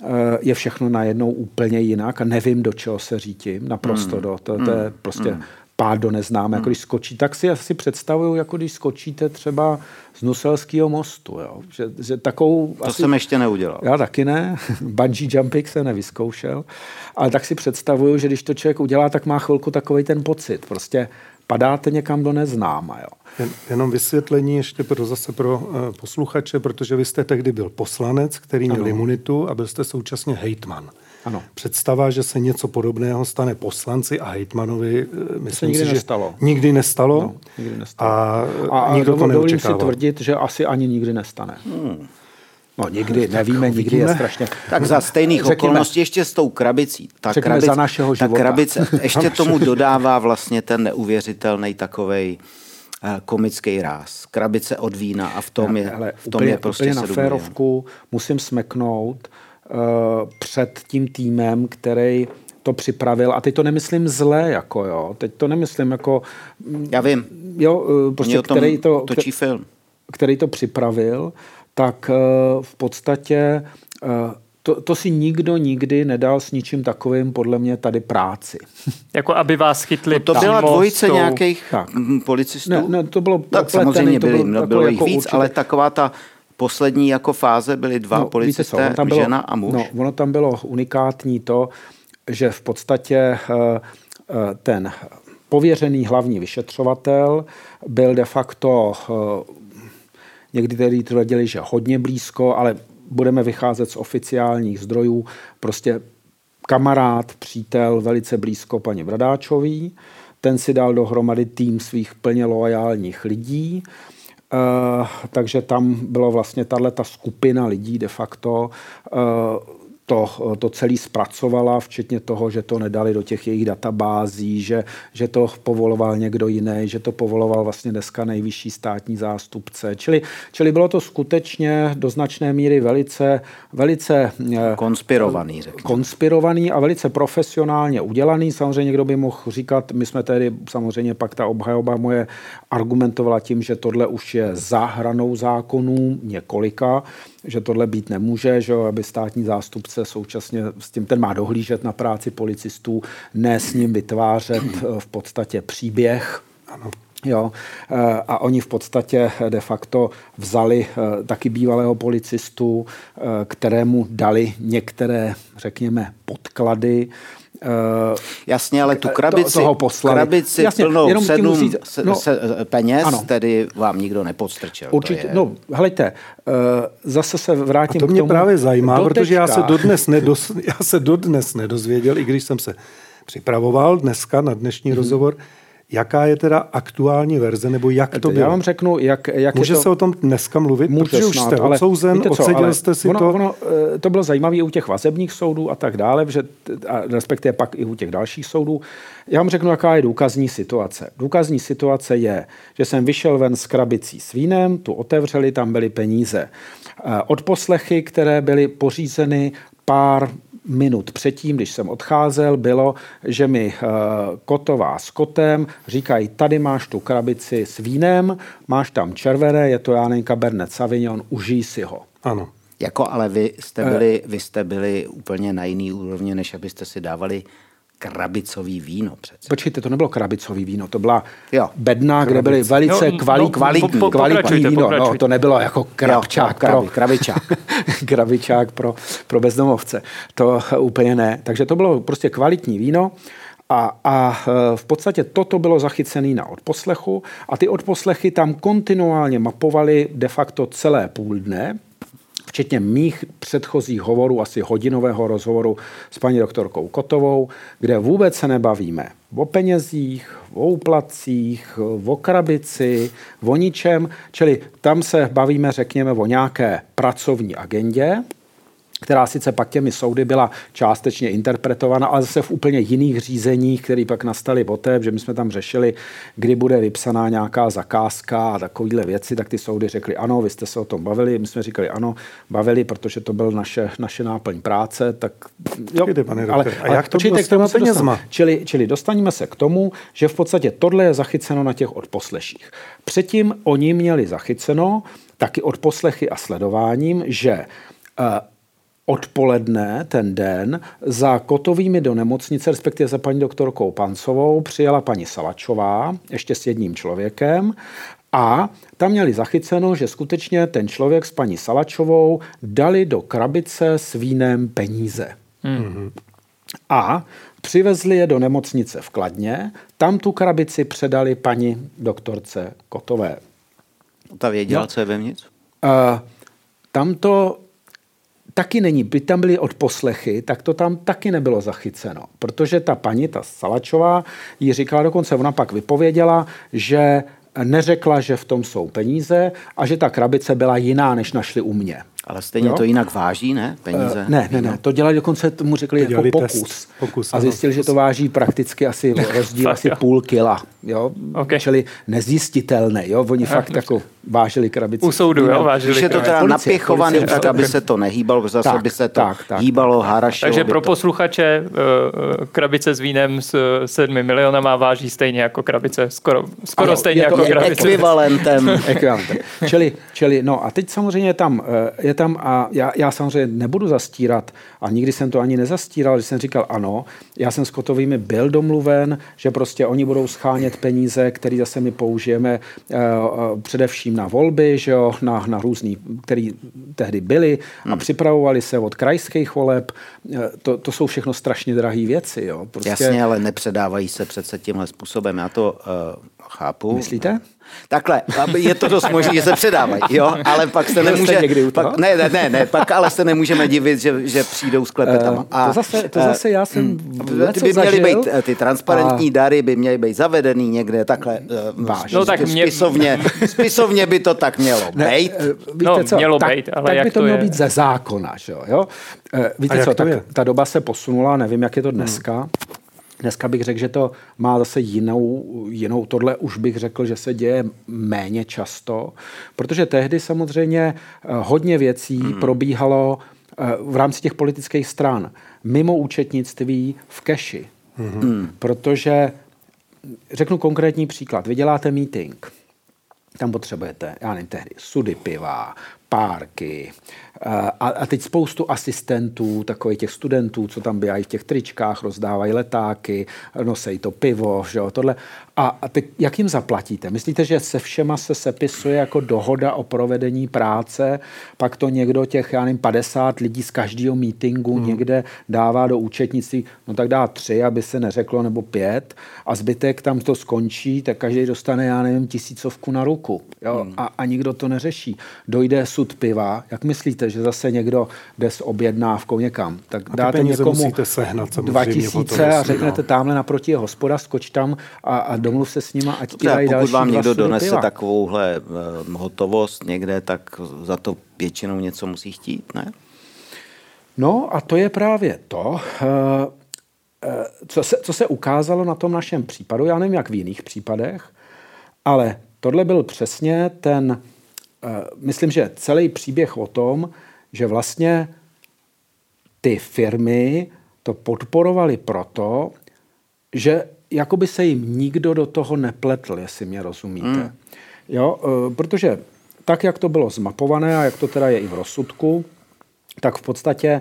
je všechno najednou úplně jinak a nevím, do čeho se řítím. Naprosto hmm. do. To, to je prostě hmm. pád do neznáme. Hmm. Jako když skočí, tak si asi představuju, jako když skočíte třeba z Nuselského mostu. Jo? Že, že takovou, to asi, jsem ještě neudělal. Já taky ne. Bungee jumping jsem nevyzkoušel. Ale tak si představuju, že když to člověk udělá, tak má chvilku takovej ten pocit. Prostě padáte někam do neznáma. Jo? Jen, jenom vysvětlení ještě pro, zase pro uh, posluchače, protože vy jste tehdy byl poslanec, který měl ano. imunitu a byl jste současně hejtman. Ano. Představa, že se něco podobného stane poslanci a hejtmanovi, myslím nikdy si, nestalo. že nikdy nestalo. No, nikdy nestalo. A, a nikdo to neočekával. Dovolím si tvrdit, že asi ani nikdy nestane. Hmm. No nikdy, nevíme, nikdy vidíme. Je strašně... Tak za stejných řekněme, okolností ještě s tou krabicí. Ta, krabic, za našeho ta krabice ještě tomu dodává vlastně ten neuvěřitelný takovej uh, komický ráz. Krabice od vína a v tom je, hele, v tom úplně, je prostě úplně na férovku musím smeknout uh, před tím týmem, který to připravil. A teď to nemyslím zle, jako jo. Teď to nemyslím jako... Já vím. Jo, uh, prostě, který to, točí film. Který to připravil, tak v podstatě to, to si nikdo nikdy nedal s ničím takovým, podle mě, tady práci. Jako aby vás chytli. No to byla dvojice tou... nějakých tak. policistů? Ne, ne, to bylo tak samozřejmě byli, bylo, bylo, bylo jich jako víc, určitě... ale taková ta poslední jako fáze byly dva no, policisté, co, bylo, žena a muž. No, ono tam bylo unikátní to, že v podstatě ten pověřený hlavní vyšetřovatel byl de facto... Někdy tvrdili, že hodně blízko, ale budeme vycházet z oficiálních zdrojů. Prostě kamarád, přítel, velice blízko paní Bradáčový. Ten si dal dohromady tým svých plně loajálních lidí. E, takže tam bylo vlastně tato skupina lidí de facto e, To, to celý zpracovala, včetně toho, že to nedali do těch jejich databází, že, že to povoloval někdo jiný, že to povoloval vlastně dneska nejvyšší státní zástupce. Čili, čili bylo to skutečně do značné míry velice, velice konspirovaný, řekněme. konspirovaný a velice profesionálně udělaný. Samozřejmě někdo by mohl říkat, my jsme tedy samozřejmě pak ta obhajoba moje argumentovala tím, že tohle už je za hranou zákonů několika, že tohle být nemůže, že aby státní zástupce současně s tím, ten má dohlížet na práci policistů, ne s ním vytvářet v podstatě příběh. Ano. Jo. A oni v podstatě de facto vzali taky bývalého policistu, kterému dali některé, řekněme, podklady, Uh, Jasně, ale tu krabici, to, toho poslali. krabici Jasně, plnou jenom sedm říct, no, se, peněz, ano. tedy vám nikdo nepodstrčil. Určitě, je... no, helejte, uh, zase se vrátím A to k mě tomu. právě zajímá, Dotečka. protože já se dodnes, nedos, já se dodnes nedozvěděl, i když jsem se připravoval dneska na dnešní mm-hmm. rozhovor, jaká je teda aktuální verze, nebo jak to bylo? Já vám řeknu, jak, jak Může je to... se o tom dneska mluvit, Může protože už snad, jste odsouzen, co, odseděl ale jste si ono, to. Ono, to bylo zajímavé u těch vazebních soudů a tak dále, že, a respektive pak i u těch dalších soudů. Já vám řeknu, jaká je důkazní situace. Důkazní situace je, že jsem vyšel ven s krabicí s vínem, tu otevřeli, tam byly peníze. Odposlechy, které byly pořízeny pár minut předtím, když jsem odcházel, bylo, že mi uh, Kotová s Kotem říkají, tady máš tu krabici s vínem, máš tam červené, je to já nevím, Cabernet Sauvignon, užij si ho. Ano. Jako, ale vy jste byli, vy jste byli úplně na jiný úrovni, než abyste si dávali krabicový víno přece. Počkejte, to nebylo krabicový víno, to byla jo. bedna, kde byly velice no, kvalitní, no, kvalitní, po, po, kvalitní víno. pokračujte. No, to nebylo jako krabčák, jo, pro, krabičák. krabičák pro, pro bezdomovce. To úplně ne. Takže to bylo prostě kvalitní víno. A, a v podstatě toto bylo zachycené na odposlechu a ty odposlechy tam kontinuálně mapovaly de facto celé půl dne, včetně mých předchozích hovorů, asi hodinového rozhovoru s paní doktorkou Kotovou, kde vůbec se nebavíme o penězích, o úplatcích, o krabici, o ničem, čili tam se bavíme, řekněme, o nějaké pracovní agendě, která sice pak těmi soudy byla částečně interpretovaná, ale zase v úplně jiných řízeních, které pak nastaly poté, že my jsme tam řešili, kdy bude vypsaná nějaká zakázka a takovéhle věci, tak ty soudy řekly ano, vy jste se o tom bavili, my jsme říkali ano, bavili, protože to byl naše, naše náplň práce, tak jo. Jde, pane ale, doktor, a ale, jak to určitě, bylo s těma penězma? Čili, čili dostaneme se k tomu, že v podstatě tohle je zachyceno na těch odposleších. Předtím oni měli zachyceno taky odposlechy a sledováním, že uh, odpoledne, ten den, za Kotovými do nemocnice, respektive za paní doktorkou Pancovou, přijela paní Salačová, ještě s jedním člověkem, a tam měli zachyceno, že skutečně ten člověk s paní Salačovou dali do krabice s vínem peníze. Mm. A přivezli je do nemocnice v Kladně, tam tu krabici předali paní doktorce Kotové. Ta věděla, no. co je vevnitř? Uh, tam to taky není, by tam byly odposlechy, tak to tam taky nebylo zachyceno. Protože ta paní, ta Salačová, jí říkala dokonce, ona pak vypověděla, že neřekla, že v tom jsou peníze a že ta krabice byla jiná, než našli u mě. Ale stejně jo? To jinak váží, ne? Peníze? Uh, ne, ne, ne. To dělali dokonce, tomu řekli to jako pokus. pokus a zjistili, že to váží prakticky asi rozdíl asi půl kila. Jo? Okay. Čili nezjistitelné. Jo? Oni uh, fakt jako vážili krabici. U soudu, jo? Vážili Když je to teda policie, napěchovaný, policie, tak aby se to nehýbalo, protože zase tak, by se to tak, tak, hýbalo, tak, harašilo. Takže pro to... posluchače krabice s vínem s sedmi milionama váží stejně jako krabice, skoro, skoro ano, stejně jako krabice. Ekvivalentem. Ekvivalentem. Čili, čili, no a teď samozřejmě tam, je tam, a já, já samozřejmě nebudu zastírat, a nikdy jsem to ani nezastíral, že jsem říkal ano, já jsem s Kotovými byl domluven, že prostě oni budou schánět peníze, které zase my použijeme uh, především na volby, že jo, na, na různý, který tehdy byly a hmm. připravovali se od krajských voleb. To, to jsou všechno strašně drahé věci. Jo. Prostě... Jasně, ale nepředávají se přece tímhle způsobem. Já to uh, chápu. Myslíte? Takhle, je to dost možné, že se předávají, jo, ale pak se nemůže, pak, ne, ne, ne, ne, pak ale se nemůžeme divit, že, že přijdou s klepetama. A, to, zase, to zase já jsem uh, by měly být, ty transparentní a... dary by měly být zavedený někde takhle Váž. No, tak mě... spisovně, spisovně by to tak mělo být. Víte no, co, mělo tak, být, ale tak jak by to, to mělo je? být ze zákona, že jo? Víte co, tak ta doba se posunula, nevím, jak je to dneska. Hmm. Dneska bych řekl, že to má zase jinou, jinou, tohle už bych řekl, že se děje méně často, protože tehdy samozřejmě hodně věcí mm. probíhalo v rámci těch politických stran mimo účetnictví v keši. Mm. Protože, řeknu konkrétní příklad, vy děláte meeting, tam potřebujete, já nevím, tehdy sudy piva, párky, a, a teď spoustu asistentů, takových těch studentů, co tam běhají v těch tričkách, rozdávají letáky, nosejí to pivo, že jo, tohle. A, a teď jak jim zaplatíte? Myslíte, že se všema se sepisuje jako dohoda o provedení práce, pak to někdo těch, já nevím, padesát lidí z každého meetingu hmm. někde dává do účetnictví, no tak dá tři, aby se neřeklo, nebo pět, a zbytek tam to skončí, tak každý dostane, já nevím, tisícovku na ruku. Jo? Hmm. A, a nikdo to neřeší. Dojde sud piva, jak myslíte, že zase někdo jde s objednávkou někam, tak dáte někomu dva tisíce a řeknete, no. Tamhle naproti je hospoda, skoč tam a, a domluv se s nima, ať ti dají další. Pokud vám někdo donese piva. takovouhle uh, hotovost někde, tak za to většinou něco musí chtít, ne? No a to je právě to, uh, uh, co, se, co se ukázalo na tom našem případu, já nevím, jak v jiných případech, ale tohle byl přesně ten, uh, myslím, že celý příběh o tom, že vlastně ty firmy to podporovaly proto, že jakoby se jim nikdo do toho nepletl, jestli mě rozumíte. Mm. Jo, protože tak, jak to bylo zmapované a jak to teda je i v rozsudku, tak v podstatě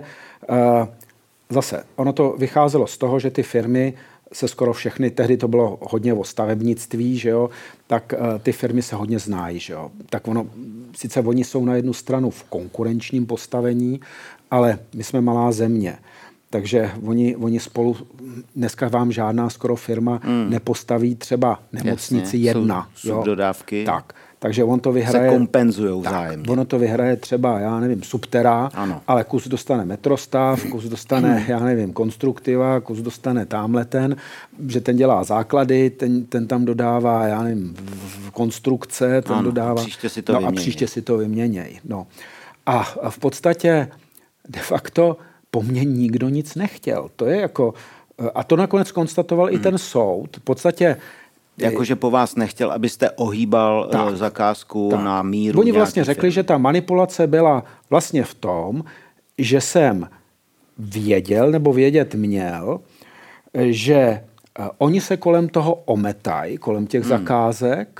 zase ono to vycházelo z toho, že ty firmy se skoro všechny, tehdy to bylo hodně o stavebnictví, že jo, tak ty firmy se hodně znají, že jo. Tak ono, sice oni jsou na jednu stranu v konkurenčním postavení, ale my jsme malá země. Takže oni, oni spolu, dneska vám žádná skoro firma mm. nepostaví třeba nemocnici Jasně, jedna. Sub, subdodávky. Tak, takže on to vyhraje. Se kompenzujou vzájemně. Ono to vyhraje třeba, já nevím, Subtera, ano. ale kus dostane Metrostav, kus dostane, já nevím, Konstruktiva, kus dostane támhle ten, že ten dělá základy, ten, ten tam dodává, já nevím, konstrukce, ten ano, dodává. Příště si to no, vyměněj. a příště si to vyměněj. No. A v podstatě de facto po mně nikdo nic nechtěl. To je jako, a to nakonec konstatoval hmm. i ten soud. V podstatě jakože po vás nechtěl, abyste ohýbal tak, zakázku tak. na míru. Oni vlastně řekli, firmy. Že ta manipulace byla vlastně v tom, že jsem věděl nebo vědět měl, že oni se kolem toho ometají, kolem těch hmm. zakázek,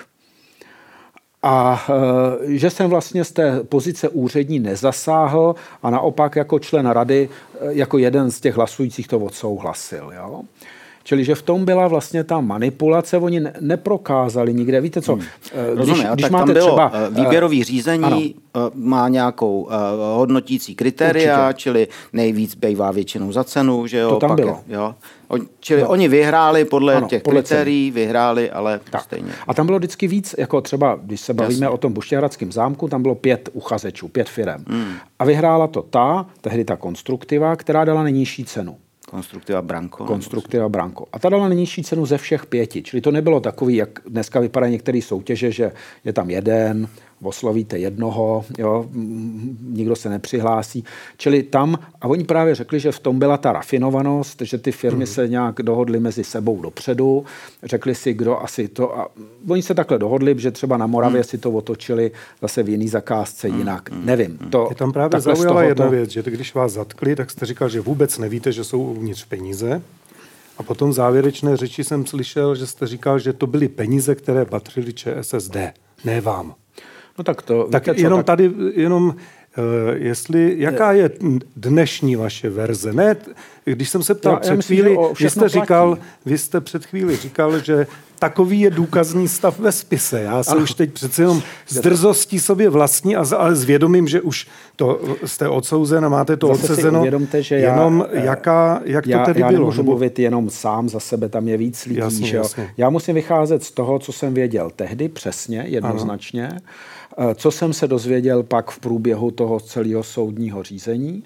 a e, že jsem vlastně z té pozice úřední nezasáhl a naopak jako člen rady, jako jeden z těch hlasujících to odsouhlasil. Jo? Čili, že v tom byla vlastně ta manipulace, oni ne, neprokázali nikde. Víte co? Hmm. Když, Rozumím, když tak máte tam bylo třeba výběrový řízení, ano. má nějakou uh, hodnotící kritéria, Určitě. Čili nejvíc bývá většinou za cenu, že jo? To tam pak bylo. Je, jo? On, čili no. oni vyhráli podle ano, těch podle kritérií, ceny. vyhráli, ale tak. stejně. A tam bylo vždycky víc, jako třeba, když se bavíme Jasně. o tom Buštěhradském zámku, tam bylo pět uchazečů, pět firem. Hmm. A vyhrála to ta, tehdy ta Konstruktiva, která dala nejnižší cenu. Konstruktiva Branko. Konstruktiva Branko. A ta dala nejnižší cenu ze všech pěti. Čili to nebylo takový, jak dneska vypadají některé soutěže, že je tam jeden, oslovíte jednoho, jo, nikdo se nepřihlásí. Čili tam, a oni právě řekli, že v tom byla ta rafinovanost, že ty firmy mm. se nějak dohodly mezi sebou dopředu, řekli si, kdo asi to, a oni se takhle dohodli, že třeba na Moravě mm. si to otočili zase v jiný zakázce mm. jinak. Mm. Nevím. To, je tam právě zaujala jedna věc, že když vás zatkli, tak jste říkal, že vůbec nevíte, že jsou uvnitř peníze. A potom v závěrečné řeči jsem slyšel, že jste říkal, že to byly peníze, které patřily ČSSD, ne vám. No tak to... Tak víte, jenom co, tak... tady, jenom uh, jestli, jaká je dnešní vaše verze? Ne, když jsem se ptal Já, před já myslím, chvíli, vy jste, říkal, vy jste před chvíli říkal, že takový je důkazní stav ve spise. Já se ano. už teď přece jenom s drzostí sobě vlastní, ale s vědomím, že už to jste odsouzen a máte to Zase odsezeno. Uvědomte, že jenom já, jaká, jak já, to tedy já bylo? nemůžu mluvit jenom sám za sebe, tam je víc lidí. Jasně, že jo? jasně. Já musím vycházet z toho, co jsem věděl tehdy, přesně, jednoznačně. Ano. Co jsem se dozvěděl pak v průběhu toho celého soudního řízení.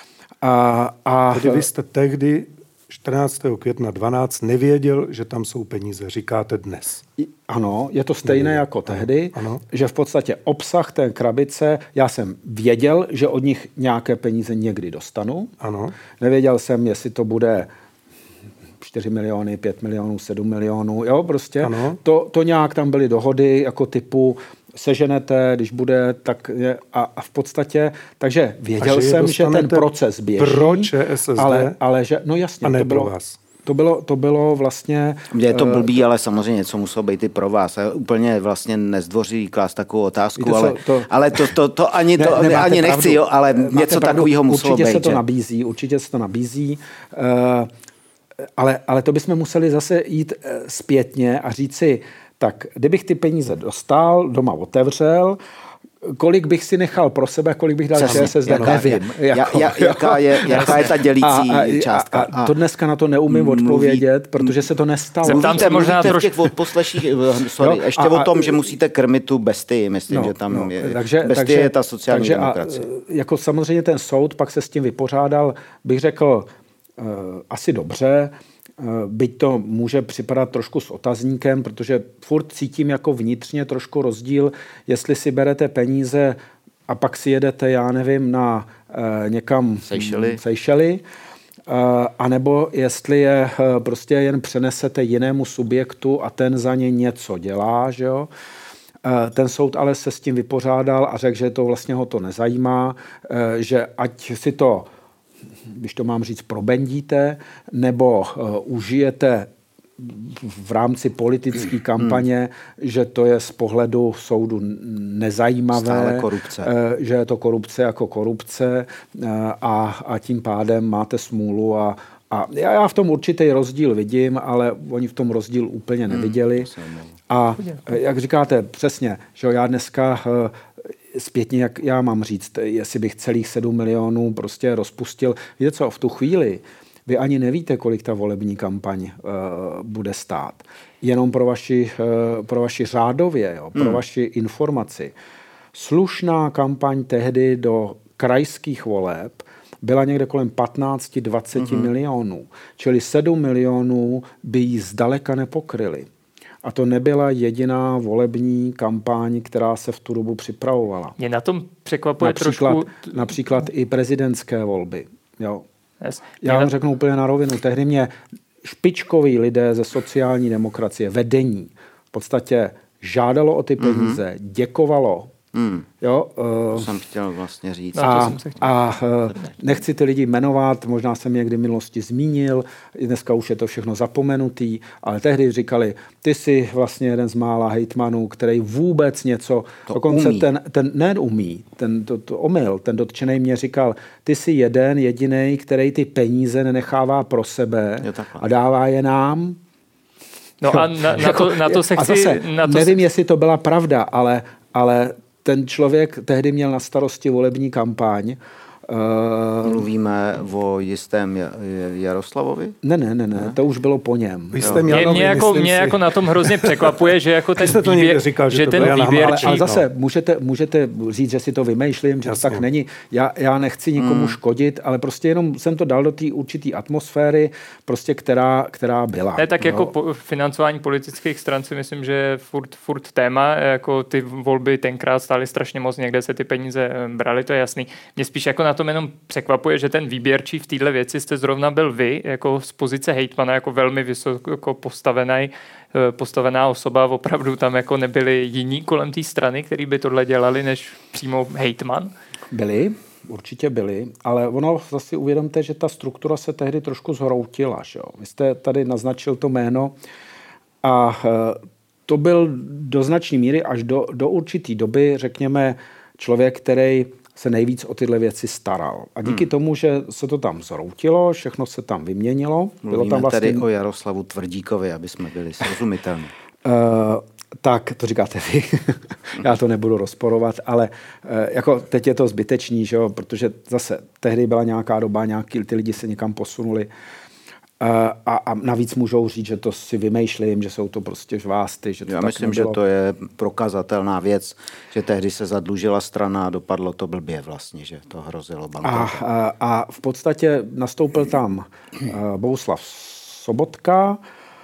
A, a tedy vy jste tehdy čtrnáctého května dvanáct nevěděl, že tam jsou peníze, říkáte dnes. Ano, je to stejné nevěděl. Jako tehdy, ano. že v podstatě obsah té krabice, já jsem věděl, že od nich nějaké peníze někdy dostanu. Ano. Nevěděl jsem, jestli to bude čtyři miliony, pět milionů, sedm milionů, jo, prostě. To, to nějak tam byly dohody jako typu seženete, když bude, tak je, a, a v podstatě, takže věděl že jsem, že ten proces běží. Pro ČSSD? Ale, ale že, no jasně, a ne to bylo, pro vás. to bylo, to bylo vlastně... Mně je to blbý, ale samozřejmě něco muselo být i pro vás. Já úplně vlastně nezdvoří klást takovou otázku, Víte, ale, to, ale to, to, to ani, to, ne, ani nechci, pravdu, jo, ale něco takového muselo určitě být. Se to že? nabízí, určitě se to nabízí, uh, ale, ale to bychom museli zase jít uh, zpětně a říct si, tak kdybych ty peníze dostal, doma otevřel, kolik bych si nechal pro sebe, kolik bych dal ČSSD, nevím. Jako, jak, jaká, je, jaká je ta dělící a, a, částka? A, a to dneska na to neumím mluví, odpovědět, protože se to nestalo. Zeptám se možná trošku... v těch odposleších, sorry, jo, ještě a, o tom, a, že musíte krmit tu bestii, myslím, no, že tam no, je, takže, bestie takže, je ta sociální takže demokracie. A, jako samozřejmě ten soud pak se s tím vypořádal, bych řekl, uh, asi dobře, byť to může připadat trošku s otazníkem, protože furt cítím jako vnitřně trošku rozdíl, jestli si berete peníze a pak si jedete, já nevím, na eh, někam Seychely, Seychely eh, anebo jestli je eh, prostě jen přenesete jinému subjektu a ten za ně něco dělá, že jo? Eh, ten soud ale se s tím vypořádal a řekl, že to vlastně ho to nezajímá, eh, že ať si to, když to mám říct, probendíte, nebo uh, užijete v rámci politické kampaně, hmm. že to je z pohledu soudu nezajímavé. Stále korupce. Uh, že je to korupce jako korupce uh, a, a tím pádem máte smůlu a, a já, já v tom určitý rozdíl vidím, ale oni v tom rozdíl úplně neviděli. Hmm. A jak říkáte, přesně, že já dneska uh, zpětně, jak já mám říct, jestli bych celých sedm milionů prostě rozpustil. Víte co, v tu chvíli vy ani nevíte, kolik ta volební kampaň uh, bude stát. Jenom pro vaši, uh, pro vaši řádově, jo, pro hmm. vaši informaci. Slušná kampaň tehdy do krajských voleb byla někde kolem patnáct dvacet mm-hmm. milionů. Čili sedm milionů by jí zdaleka nepokryli. A to nebyla jediná volební kampaň, která se v tu dobu připravovala. Mě na tom překvapuje například, trošku... Například i prezidentské volby. Jo. Yes. Já vám na... řeknu úplně na rovinu. Tehdy mě špičkoví lidé ze sociální demokracie, vedení, v podstatě žádalo o ty peníze, mm-hmm. děkovalo. Mm. Jo, to uh, jsem chtěl vlastně říct. A, a uh, nechci ty lidi jmenovat, možná jsem někdy v minulosti zmínil, dneska už je to všechno zapomenutý, ale tehdy říkali, ty jsi vlastně jeden z mála hejtmanů, který vůbec něco, to dokonce umí. ten, ten neumí, ten to, to omyl, ten dotčený mě říkal, ty jsi jeden jedinej, který ty peníze nenechává pro sebe a dává je nám. No jo, a na, na, to, na to se chci... Zase, na to nevím, se... jestli to byla pravda, ale, ale ten člověk tehdy měl na starosti volební kampaň. Uh, Mluvíme o jistém Jaroslavovi? Ne, ne, ne, ne, to už bylo po něm. Mě, mě, jako, mě jako na tom hrozně překvapuje, že jako ten výběr, říkal, že, že ten výběrčí... Ale, ale zase no. můžete, můžete říct, že si to vymýšlím, že Jasně. to tak není. Já, já nechci nikomu hmm. škodit, ale prostě jenom jsem to dal do té určité atmosféry, prostě která, která byla. Ne, tak no. jako po, financování politických stran si myslím, že je furt, furt téma, jako ty volby tenkrát stály strašně moc, někde se ty peníze brali, to je jasný. Mě spíš jako na tom jenom překvapuje, že ten výběrčí v této věci jste zrovna byl vy, jako z pozice hejtmana, jako velmi vysoko postavený, postavená osoba, opravdu tam jako nebyli jiní kolem té strany, kteří by tohle dělali, než přímo hejtman? Byli, určitě byli, ale ono zase uvědomte, že ta struktura se tehdy trošku zhroutila. Že jo? Vy jste tady naznačil to jméno a to byl do značné míry až do, do určité doby, řekněme, člověk, který se nejvíc o tyhle věci staral. A díky hmm. tomu, že se to tam zhroutilo, všechno se tam vyměnilo. Mluvíme bylo tam vlastně... tady o Jaroslavu Tvrdíkovi, aby jsme byli srozumitelní. Uh, tak, to říkáte vy. Já to nebudu rozporovat, ale uh, jako teď je to zbytečný, že jo? Protože zase tehdy byla nějaká doba, nějaký ty lidi se někam posunuli. Uh, a, a navíc můžou říct, že to si vymýšlím, že jsou to prostě žvásty. Že to Já tak myslím, nebylo. že to je prokazatelná věc, že tehdy se zadlužila strana a dopadlo to blbě vlastně, že to hrozilo bankrotem. A, a, a v podstatě nastoupil tam uh, Bohuslav Sobotka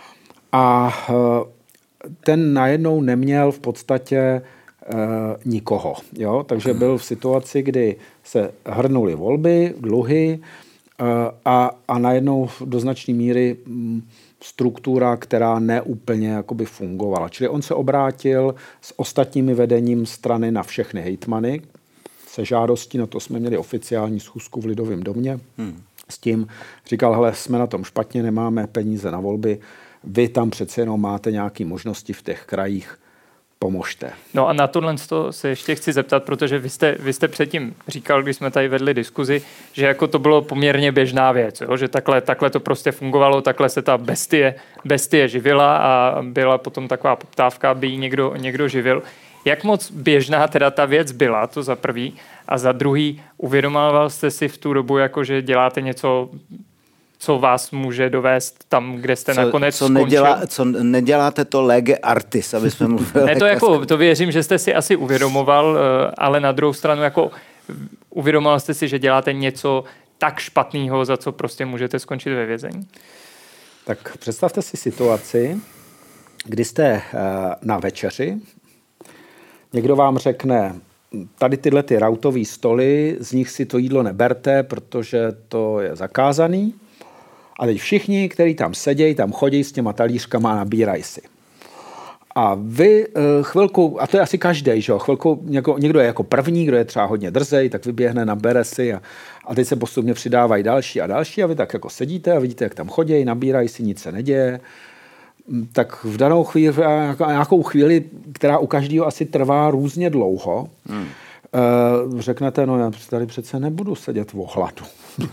a uh, ten najednou neměl v podstatě uh, nikoho. Jo? Takže byl v situaci, kdy se hrnuly volby, dluhy, A, a najednou do značné míry struktura, která neúplně jakoby fungovala. Čili on se obrátil s ostatními vedením strany na všechny hejtmany se žádostí, na to jsme měli oficiální schůzku v Lidovém domě. Hmm. s tím, říkal, hele, jsme na tom špatně, nemáme peníze na volby, vy tam přece jenom máte nějaké možnosti v těch krajích, pomožte. No a na tohle se ještě chci zeptat, protože vy jste, vy jste předtím říkal, když jsme tady vedli diskuzi, že jako to bylo poměrně běžná věc, jo? Že takhle, takhle to prostě fungovalo, takhle se ta bestie, bestie živila a byla potom taková poptávka, aby ji někdo, někdo živil. Jak moc běžná teda ta věc byla, to za prvý, a za druhý, uvědomoval jste si v tu dobu, jako že děláte něco, co vás může dovést tam, kde jste co, nakonec co skončil? Nedělá, co neděláte to lege artis, aby jsme mluvili. Ne, to, jako, to věřím, že jste si asi uvědomoval, ale na druhou stranu jako uvědomoval jste si, že děláte něco tak špatného, za co prostě můžete skončit ve vězení? Tak představte si situaci, kdy jste na večeři, někdo vám řekne, tady tyhle ty rautové stoly, z nich si to jídlo neberte, protože to je zakázaný. A teď všichni, kteří tam sedějí, tam chodí s těma talířkama a nabírají si. A vy chvilku, a to je asi každý, že jo, chvilku někdo, někdo je jako první, kdo je třeba hodně drzej, tak vyběhne, nabere si a, a teď se postupně přidávají další a další a vy tak jako sedíte a vidíte, jak tam chodí, nabírají si, nic se neděje. Tak v danou chvíli, nějakou chvíli, která u každého asi trvá různě dlouho, hmm. řeknete, no já tady přece nebudu sedět v hladu.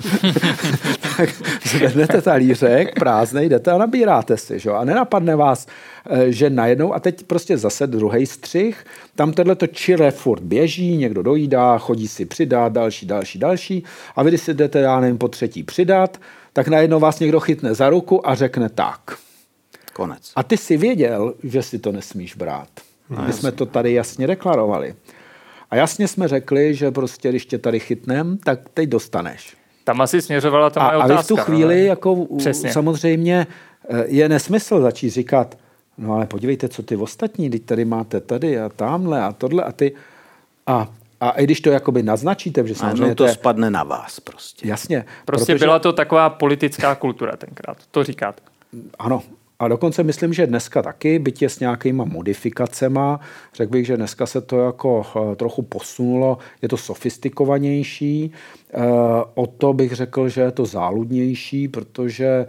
Tak zvednete talířek, prázdnej, jdete a nabíráte si. Že? A nenapadne vás, že najednou, a teď prostě zase druhý střih, tam tohleto čire furt běží, někdo dojídá, chodí si přidat, další, další, další, a vy když si jdete, já nevím, po třetí přidat, tak najednou vás někdo chytne za ruku a řekne tak. Konec. A ty si věděl, že si to nesmíš brát. No, My jsme to tady jasně deklarovali. A jasně jsme řekli, že prostě, když tě tady chytnem, tak teď dostaneš. Tam asi směřovala ta moje a, otázka. A v tu chvíli ale... jako Přesně. samozřejmě je nesmysl začít říkat, no ale podívejte, co ty ostatní, teď tady máte tady a tamhle a tohle a ty. A, a i když to jakoby naznačíte, že samozřejmě no, to je, spadne na vás prostě. Jasně. Prostě protože... byla to taková politická kultura tenkrát. To říkáte. Ano. A dokonce myslím, že dneska taky, byť je s nějakýma modifikacema, řekl bych, že dneska se to jako trochu posunulo, je to sofistikovanější, o to bych řekl, že je to záludnější, protože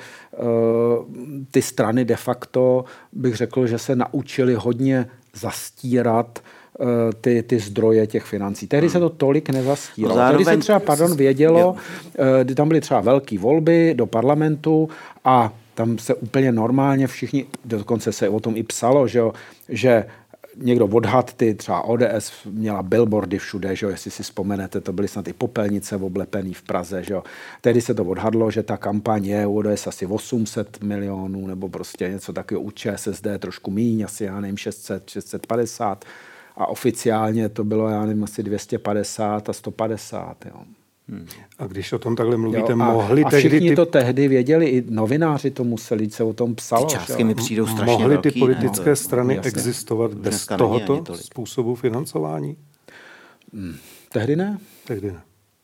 ty strany de facto bych řekl, že se naučili hodně zastírat ty, ty zdroje těch financí. Tehdy hmm. se to tolik nezastíralo. Zároveň... Tehdy se třeba, pardon, vědělo, kdy tam byly třeba velké volby do parlamentu a tam se úplně normálně všichni, dokonce se o tom i psalo, že, jo, že někdo odhad, ty třeba O D S měla billboardy všude, že jo, jestli si vzpomenete, to byly snad i popelnice oblepený v Praze. Že jo. Tehdy se to odhadlo, že ta kampaň je u O D S asi osm set milionů, nebo prostě něco takového, u Č S S D trošku míň, asi já nevím, šest set, šest set padesát a oficiálně to bylo, já nevím, asi dvě stě padesát a sto padesát, jo. Hmm. A když o tom takhle mluvíte, jo, a, mohli a tehdy... všichni ty... to tehdy věděli, i novináři to museli, se o tom psalo. Ty částky mi přijdou strašně Mohly velký, ty politické ne? strany jasně. existovat bez tohoto způsobu financování? Hmm. Tehdy ne. Tehdy ne.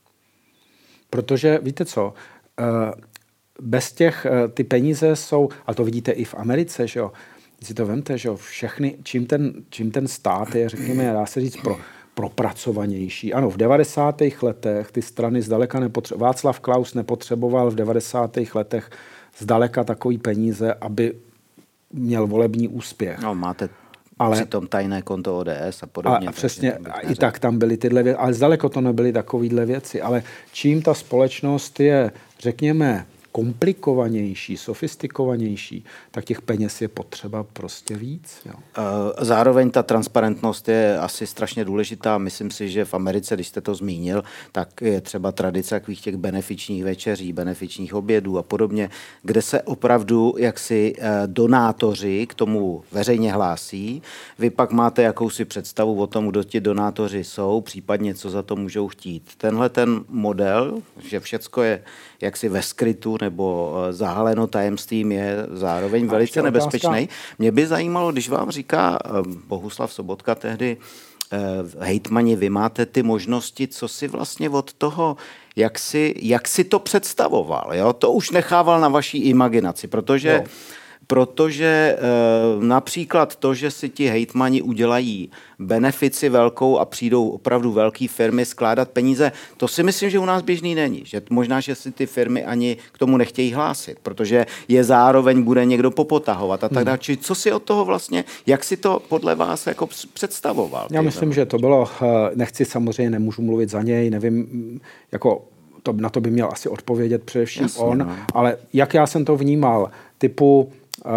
Protože, víte co, bez těch, ty peníze jsou, a to vidíte i v Americe, že jo, si to vemte, že jo, všechny, čím ten, čím ten stát je, řekněme, dá se říct, pro propracovanější. Ano, v devadesátých letech ty strany zdaleka nepotřeboval, Václav Klaus nepotřeboval v devadesátých letech zdaleka takový peníze, aby měl volební úspěch. No, máte ale přitom tajné konto O D S a podobně. A přesně, a i tak tam byly tyhle věci, ale zdaleko to nebyly takovýhle věci. Ale čím ta společnost je, řekněme, komplikovanější, sofistikovanější, tak těch peněz je potřeba prostě víc. Jo. Zároveň ta transparentnost je asi strašně důležitá. Myslím si, že v Americe, když jste to zmínil, tak je třeba tradice takových těch benefičních večeří, benefičních obědů a podobně, kde se opravdu jaksi donátoři k tomu veřejně hlásí. Vy pak máte jakousi představu o tom, kdo ti donátoři jsou, případně co za to můžou chtít. Tenhle ten model, že všecko je jaksi ve skrytu nebo zahaleno tajemstvím, je zároveň velice nebezpečný. Mě by zajímalo, když vám říká Bohuslav Sobotka tehdy, hejtmani, vy máte ty možnosti, co si vlastně od toho, jak si, jak si to představoval. Jo? To už nechával na vaší imaginaci, protože jo. protože e, například to, že si ti hejtmani udělají benefici velkou a přijdou opravdu velké firmy skládat peníze, to si myslím, že u nás běžný není. Že možná, že si ty firmy ani k tomu nechtějí hlásit, protože je zároveň bude někdo popotahovat a tak dále. Hmm. Čili co si od toho vlastně, jak si to podle vás jako představoval? Já myslím, že to bylo, nechci samozřejmě, nemůžu mluvit za něj, nevím, jako to, na to by měl asi odpovědět především Jasně, on, no. Ale jak já jsem to vnímal, typu uh,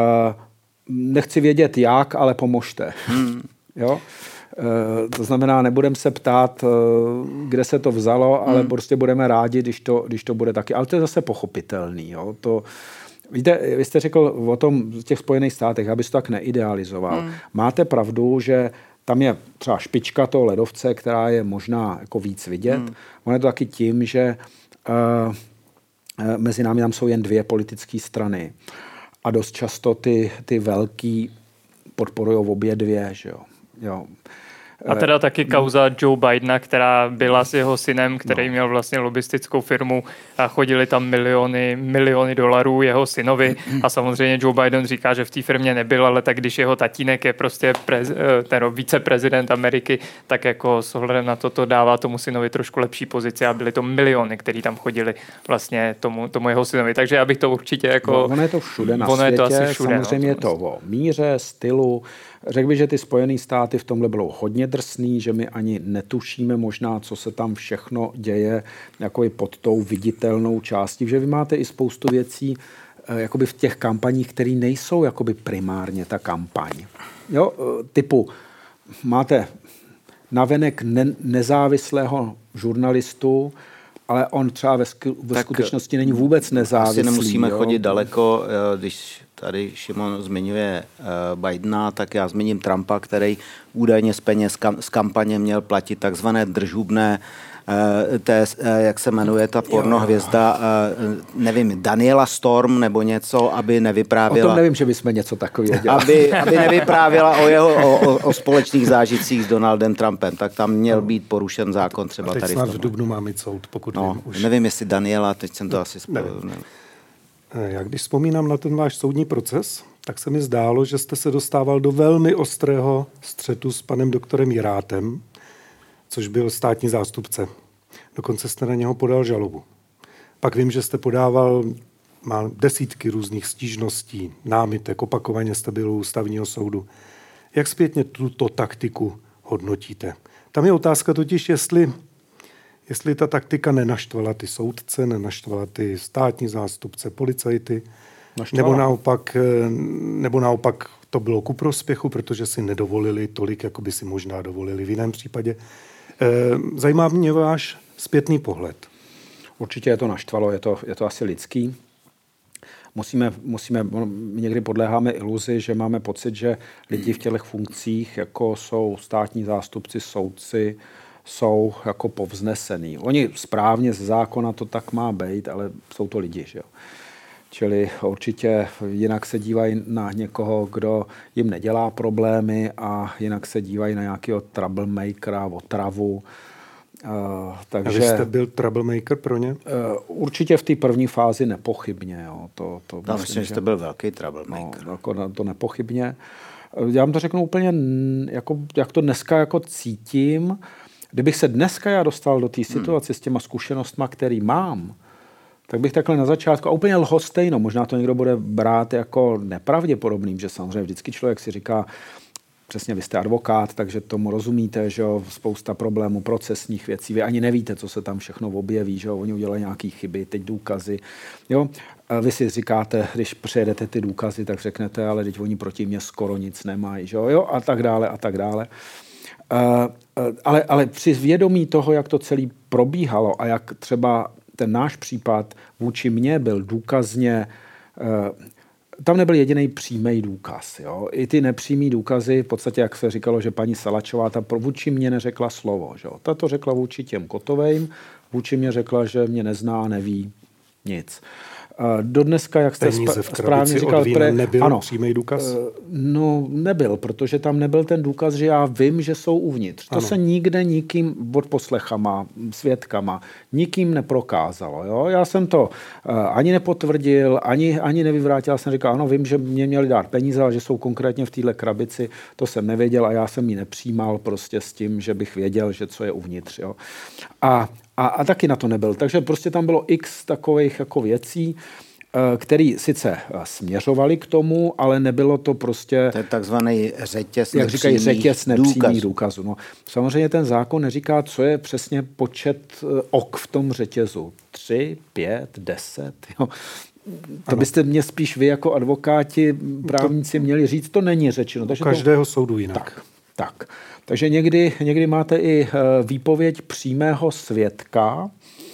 nechci vědět jak, ale pomožte. Hmm. Jo? Uh, to znamená, nebudem se ptát, uh, kde se to vzalo, ale hmm. prostě budeme rádi, když to, když to bude taky. Ale to je zase pochopitelný. Jo? To, víte, vy jste řekl o tom v těch Spojených státech, abys to tak neidealizoval. Hmm. Máte pravdu, že tam je třeba špička toho ledovce, která je možná jako víc vidět. Hmm. On je to taky tím, že uh, mezi námi tam jsou jen dvě politické strany. A dost často ty, ty velký podporují obě dvě. Že jo? Jo. A teda taky kauza Joe Bidena, která byla s jeho synem, který no. měl vlastně lobistickou firmu a chodili tam miliony, miliony dolarů jeho synovi a samozřejmě Joe Biden říká, že v té firmě nebyl, ale tak když jeho tatínek je prostě prez, ten viceprezident Ameriky, tak jako s ohledem na to to dává tomu synovi trošku lepší pozici a byly to miliony, který tam chodili vlastně tomu, tomu jeho synovi. Takže já bych to určitě jako... No, ono je to všude na světě, to asi všude, samozřejmě no, to je to o míře, stylu. Řekl bych, že ty Spojené státy v tomhle bylo hodně drsný, že my ani netušíme možná, co se tam všechno děje jako i pod tou viditelnou částí, že vy máte i spoustu věcí jakoby v těch kampaních, které nejsou jakoby primárně ta kampaň. Jo, typu máte navenek ne- nezávislého žurnalistu, ale on třeba ve, sk- ve skutečnosti není vůbec nezávislý. Asi nemusíme jo? chodit daleko, když tady Šimon zmiňuje uh, Bidena, tak já zmíním Trumpa, který údajně z peněz kam, z kampaně měl platit takzvané držhubné, uh, té, uh, jak se jmenuje ta pornohvězda, uh, nevím, Daniela Storm nebo něco, aby nevyprávěla... O tom nevím, že bychom něco takového dělali. Aby, aby nevyprávěla o, jeho, o, o, o společných zážitcích s Donaldem Trumpem, tak tam měl být porušen zákon třeba tady. A teď snad v dubnu má mít soud, pokud no, vím už. Nevím, jestli Daniela, teď jsem to asi spojil. Já když vzpomínám na ten váš soudní proces, tak se mi zdálo, že jste se dostával do velmi ostrého střetu s panem doktorem Jirátem, což byl státní zástupce. Dokonce jste na něho podal žalobu. Pak vím, že jste podával má desítky různých stížností, námitek, opakovaně jste byl u ústavního soudu. Jak zpětně tuto taktiku hodnotíte? Tam je otázka totiž, jestli... Jestli ta taktika nenaštvala ty soudce, nenaštvala ty státní zástupce, policajty, nebo naopak, nebo naopak to bylo ku prospěchu, protože si nedovolili tolik, jako by si možná dovolili v jiném případě. Zajímá mě váš zpětný pohled. Určitě je to naštvalo, je to, je to asi lidský. Musíme, musíme, někdy podléháme iluzi, že máme pocit, že lidi v těch funkcích, jako jsou státní zástupci, soudci, jsou jako povznesený. Oni správně z zákona to tak má být, ale jsou to lidi, že jo. Čili určitě jinak se dívají na někoho, kdo jim nedělá problémy a jinak se dívají na nějakého troublemakera, otravu. Uh, takže, a vy jste byl troublemaker pro ně? Uh, určitě v té první fázi nepochybně. Jo. To, to myslím, myslím, že jste byl velký troublemaker. No, jako to nepochybně. Já vám to řeknu úplně, jako, jak to dneska jako cítím. Kdybych se dneska já dostal do té situace hmm. s těma zkušenostma, který mám, tak bych takhle na začátku, a úplně lhostejno, možná to někdo bude brát jako nepravděpodobným, že samozřejmě vždycky člověk si říká, přesně vy jste advokát, takže tomu rozumíte, že jo, spousta problémů, procesních věcí, vy ani nevíte, co se tam všechno objeví, že jo, oni udělají nějaké chyby, teď důkazy, jo. A vy si říkáte, když přejedete ty důkazy, tak řeknete, ale teď oni proti mě skoro nic nemají, že jo, jo, a tak dále, a tak dále. Uh, ale, ale při vědomí toho, jak to celé probíhalo a jak třeba ten náš případ vůči mně byl důkazně, uh, tam nebyl jediný přímý důkaz. Jo? I ty nepřímý důkazy, v podstatě, jak se říkalo, že paní Salačová, ta vůči mě neřekla slovo. Že? Ta to řekla vůči těm Kotovejm, vůči mě řekla, že mě nezná, neví nic. Do dneska, jak jste Peníze sp- správně říkal, pre... nebyl ano, přímý důkaz? No nebyl, protože tam nebyl ten důkaz, že já vím, že jsou uvnitř. To ano. se nikde nikým od poslechama, svědkama, nikým neprokázalo. Jo? Já jsem to uh, ani nepotvrdil, ani, ani nevyvrátil. Já jsem říkal, ano, vím, že mě měli dát peníze, ale že jsou konkrétně v téhle krabici. To jsem nevěděl a já jsem ji nepřijímal prostě s tím, že bych věděl, že co je uvnitř. Jo? A A, a taky na to nebyl. Takže prostě tam bylo x takových jako věcí, které sice směřovaly k tomu, ale nebylo to prostě... To je takzvaný řetěz jak říkají, řetěz nepřímých důkazů. No, samozřejmě ten zákon neříká, co je přesně počet ok v tom řetězu. Tři, pět, deset, jo. To byste mě spíš vy jako advokáti, právníci měli říct, to není řečeno. U každého to... soudu jinak. Tak, tak. Takže někdy, někdy máte i výpověď přímého svědka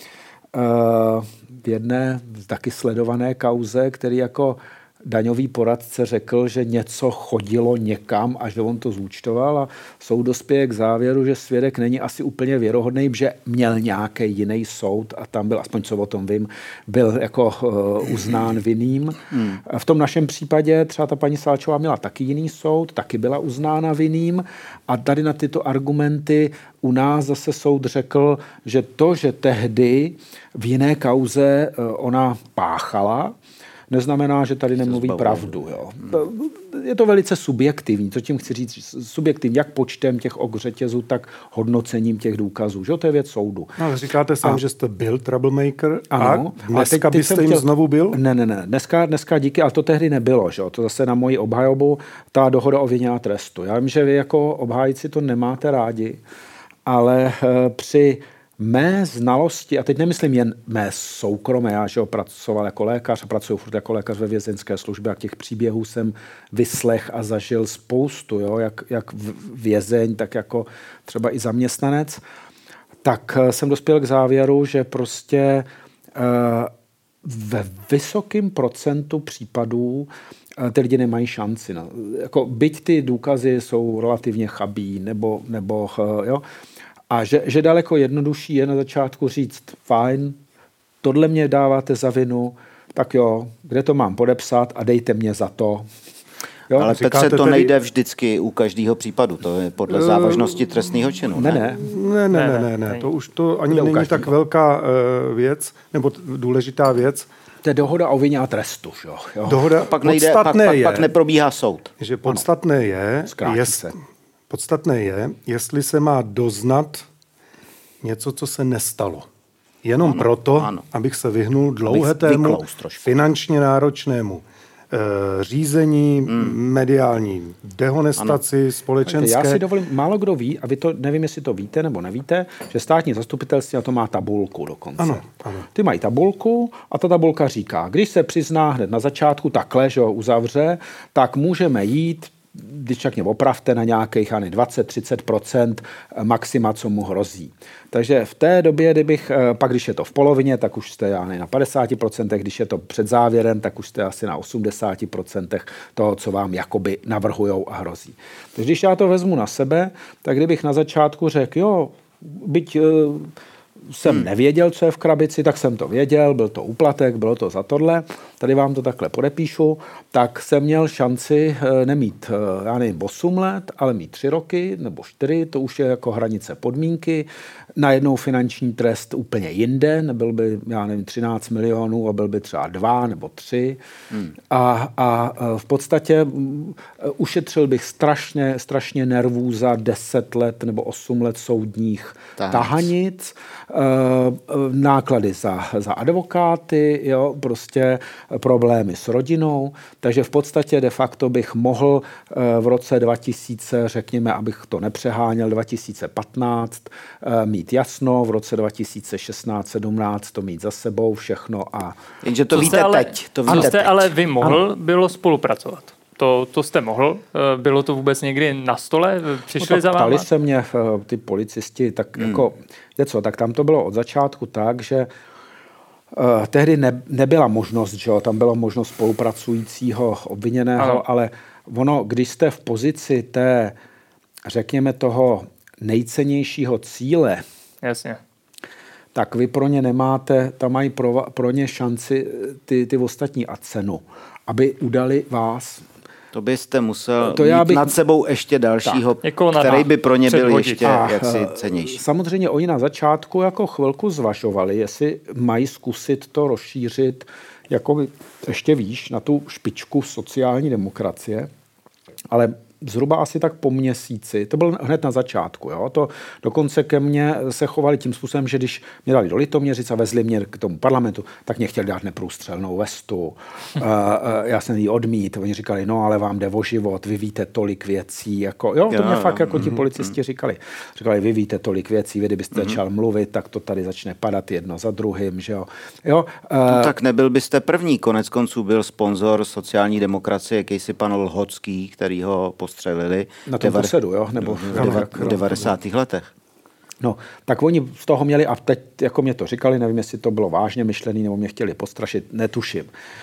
v jedné taky sledované kauze, který jako daňový poradce řekl, že něco chodilo někam a že on to zúčtoval a soud dospěje k závěru, že svědek není asi úplně věrohodný, že měl nějaký jiný soud a tam byl, aspoň co o tom vím, byl jako uh, uznán vinným. Hmm. V tom našem případě třeba ta paní Salčová měla taky jiný soud, taky byla uznána vinným a tady na tyto argumenty u nás zase soud řekl, že to, že tehdy v jiné kauze uh, ona páchala, neznamená, že tady nemluví pravdu. Jo. Je to velice subjektivní, co tím chci říct, subjektivní, jak počtem těch ok řetězů, tak hodnocením těch důkazů. Že? To je věc soudu. No, říkáte sám, a, že jste byl troublemaker ano, a dneska teď, byste teď jim chtěl, znovu byl? Ne, ne, ne. Dneska, dneska díky, ale to tehdy nebylo. Že? To zase na moji obhajobu ta dohoda o vině a trestu. Já vím, že vy jako obhájci to nemáte rádi, ale při mé znalosti, a teď nemyslím jen mé soukromé, já že pracoval jako lékař a pracuji furt jako lékař ve vězeňské službě a těch příběhů jsem vyslech a zažil spoustu, jo, jak, jak vězeň, tak jako třeba i zaměstnanec, tak jsem dospěl k závěru, že prostě ve vysokém procentu případů ty lidi nemají šanci. No. Jako, byť ty důkazy jsou relativně chabí, nebo, nebo jo, a že, že daleko jednodušší je na začátku říct, fajn, tohle mě dáváte za vinu, tak jo, kde to mám podepsat a dejte mě za to. Jo? Ale Petře, to tedy... nejde vždycky u každého případu, to je podle závažnosti trestného činu. Ne, ne. Ne, ne, ne, ne, ne. To už to ani není každýho. Tak velká uh, věc, nebo t- důležitá věc. To je dohoda o vině a trestu. Jo? Jo. Dohoda pak, nejde, pak, pak, je, pak neprobíhá soud. Že podstatné je, jest, podstatné je, jestli se má doznat něco, co se nestalo. Jenom ano, proto, ano. abych se vyhnul dlouhému, finančně náročnému e, řízení, hmm. mediální dehonestaci, ano. společenské. Já si dovolím, málo kdo ví, a vy to, nevím, jestli to víte nebo nevíte, že státní zastupitelství na to má tabulku dokonce. Ano, ano. Ty mají tabulku a ta tabulka říká, když se přizná hned na začátku takhle, že ho uzavře, tak můžeme jít, když tak mě opravte, na nějakých ani dvacet až třicet procent maxima, co mu hrozí. Takže v té době, kdybych, pak když je to v polovině, tak už jste já na padesáti procentech, když je to před závěrem, tak už jste asi na osmdesáti procentech toho, co vám jakoby navrhujou a hrozí. Takže když já to vezmu na sebe, tak kdybych na začátku řekl, jo, byť jsem nevěděl, co je v krabici, tak jsem to věděl, byl to úplatek, bylo to za tohle, tady vám to takhle podepíšu, tak jsem měl šanci nemít, já nevím, osm let, ale mít tři roky nebo čtyři, to už je jako hranice podmínky, najednou finanční trest úplně jinde, nebyl by, já nevím, třináct milionů a byl by třeba dva nebo tři hmm. a, a v podstatě ušetřil bych strašně, strašně nervů za deset let nebo osm let soudních Tahanic. tahanic, náklady za, za advokáty, jo, prostě problémy s rodinou, takže v podstatě de facto bych mohl v roce dva tisíce, řekněme, abych to nepřeháněl, dva tisíce patnáct, mít jasno, v roce dva tisíce šestnáct sedmnáct to mít za sebou všechno a... Jenže to, to víte ale, teď. To víte co jste teď. ale vy mohl, ano. bylo spolupracovat. To, to jste mohl? Bylo to vůbec někdy na stole? Přišli no za váma? Ptali se mě ty policisti, tak hmm. jako, co, tak tam to bylo od začátku tak, že uh, tehdy ne, nebyla možnost, že jo, tam byla možnost spolupracujícího obviněného, ano. ale ono, když jste v pozici té, řekněme, toho nejcennějšího cíle, jasně. tak vy pro ně nemáte, tam mají pro, pro ně šanci ty, ty ostatní a cenu, aby udali vás. To byste musel to mít já bych... nad sebou ještě dalšího, jako který by pro ně byl ještě a, jaksi cenější. Samozřejmě oni na začátku jako chvilku zvažovali, jestli mají zkusit to rozšířit jako ještě výš na tu špičku sociální demokracie, ale zhruba asi tak po měsíci, to bylo hned na začátku, jo? To dokonce ke mně se chovali tím způsobem, že když mě dali do Litoměřic a vezli mě k tomu parlamentu, tak mě chtěli dát neprůstřelnou vestu. uh, uh, já jsem ji odmít, oni říkali, no ale vám jde o život, vy víte tolik věcí, jako, jo, to mě fakt jako ti policisti říkali. Říkali, vy víte tolik věcí, vy kdybyste začal mluvit, tak to tady začne padat jedno za druhým, že jo. jo uh, no, tak nebyl byste první, konec konců byl sponzor sociální demokracie, jakýsi pan Lhocký, který ho postřelili na tom posedu, jo? Nebo v devadesátých letech. No, tak oni z toho měli, a teď jako mě to říkali, nevím, jestli to bylo vážně myšlený, nebo mě chtěli postrašit, netuším.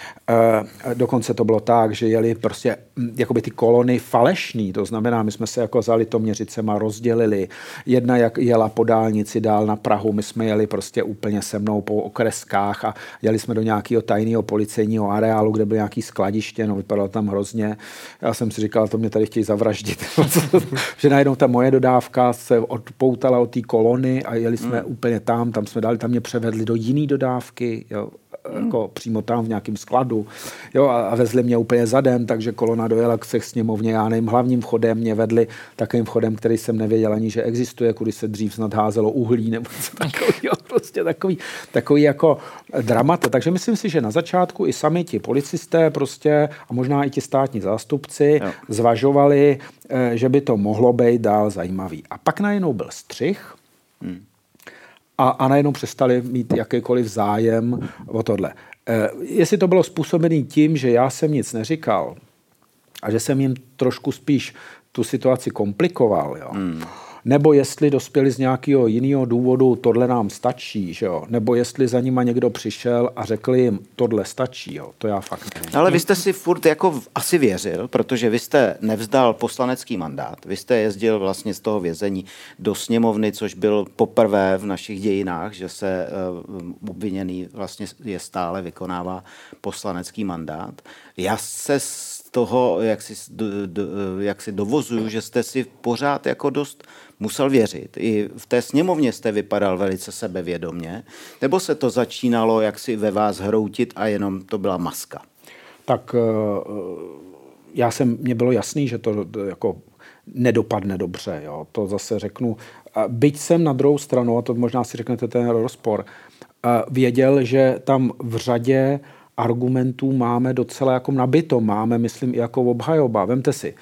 E, dokonce to bylo tak, že jeli prostě jakoby ty kolony falešný, to znamená, my jsme se jako za Litoměřicema rozdělili. Jedna jak jela po dálnici dál na Prahu, my jsme jeli prostě úplně se mnou po okreskách a jeli jsme do nějakého tajného policejního areálu, kde byl nějaký skladiště, no vypadalo tam hrozně. Já jsem si říkal, to mě tady chtějí zavraždit. Že najednou ta moje dodávka se odpoutala od té kolony a jeli jsme hmm. úplně tam, tam jsme dali, tam mě převedli do jiný dodávky, jo, hmm. jako přímo tam v nějakém skladu, jo, a, a vezli mě úplně zadem, takže kolona dojela k se sněmovně, já nevím, hlavním vchodem mě vedli takovým vchodem, který jsem nevěděl ani, že existuje, kudy se dřív snad házelo uhlí, nebo co takového, prostě takový, takový jako dramata. Takže myslím si, že na začátku i sami ti policisté prostě a možná i ti státní zástupci jo. zvažovali, že by to mohlo být dál zajímavý. A pak najednou byl střih hmm. a, a najednou přestali mít jakýkoliv zájem o tohle. E, jestli to bylo způsobené tím, že já jsem nic neříkal a že jsem jim trošku spíš tu situaci komplikoval, jo. Hmm. Nebo jestli dospěli z nějakého jiného důvodu, tohle nám stačí, že jo? Nebo jestli za nima někdo přišel a řekl jim, tohle stačí, jo? To já fakt nevím. Ale vy jste si furt jako asi věřil, protože vy jste nevzdal poslanecký mandát. Vy jste jezdil vlastně z toho vězení do sněmovny, což byl poprvé v našich dějinách, že se uh, obviněný vlastně je stále vykonává poslanecký mandát. Já se z toho, jak si, do, do, jak si dovozuju, že jste si pořád jako dost musel věřit. I v té sněmovně jste vypadal velice sebevědomě, nebo se to začínalo jaksi ve vás hroutit a jenom to byla maska? Tak já jsem, mně bylo jasný, že to jako nedopadne dobře. Jo. To zase řeknu. Byť jsem na druhou stranu, a to možná si řeknete ten rozpor, věděl, že tam v řadě argumentů máme docela jako nabito. Máme, myslím, i jako obhajoba. Vemte si,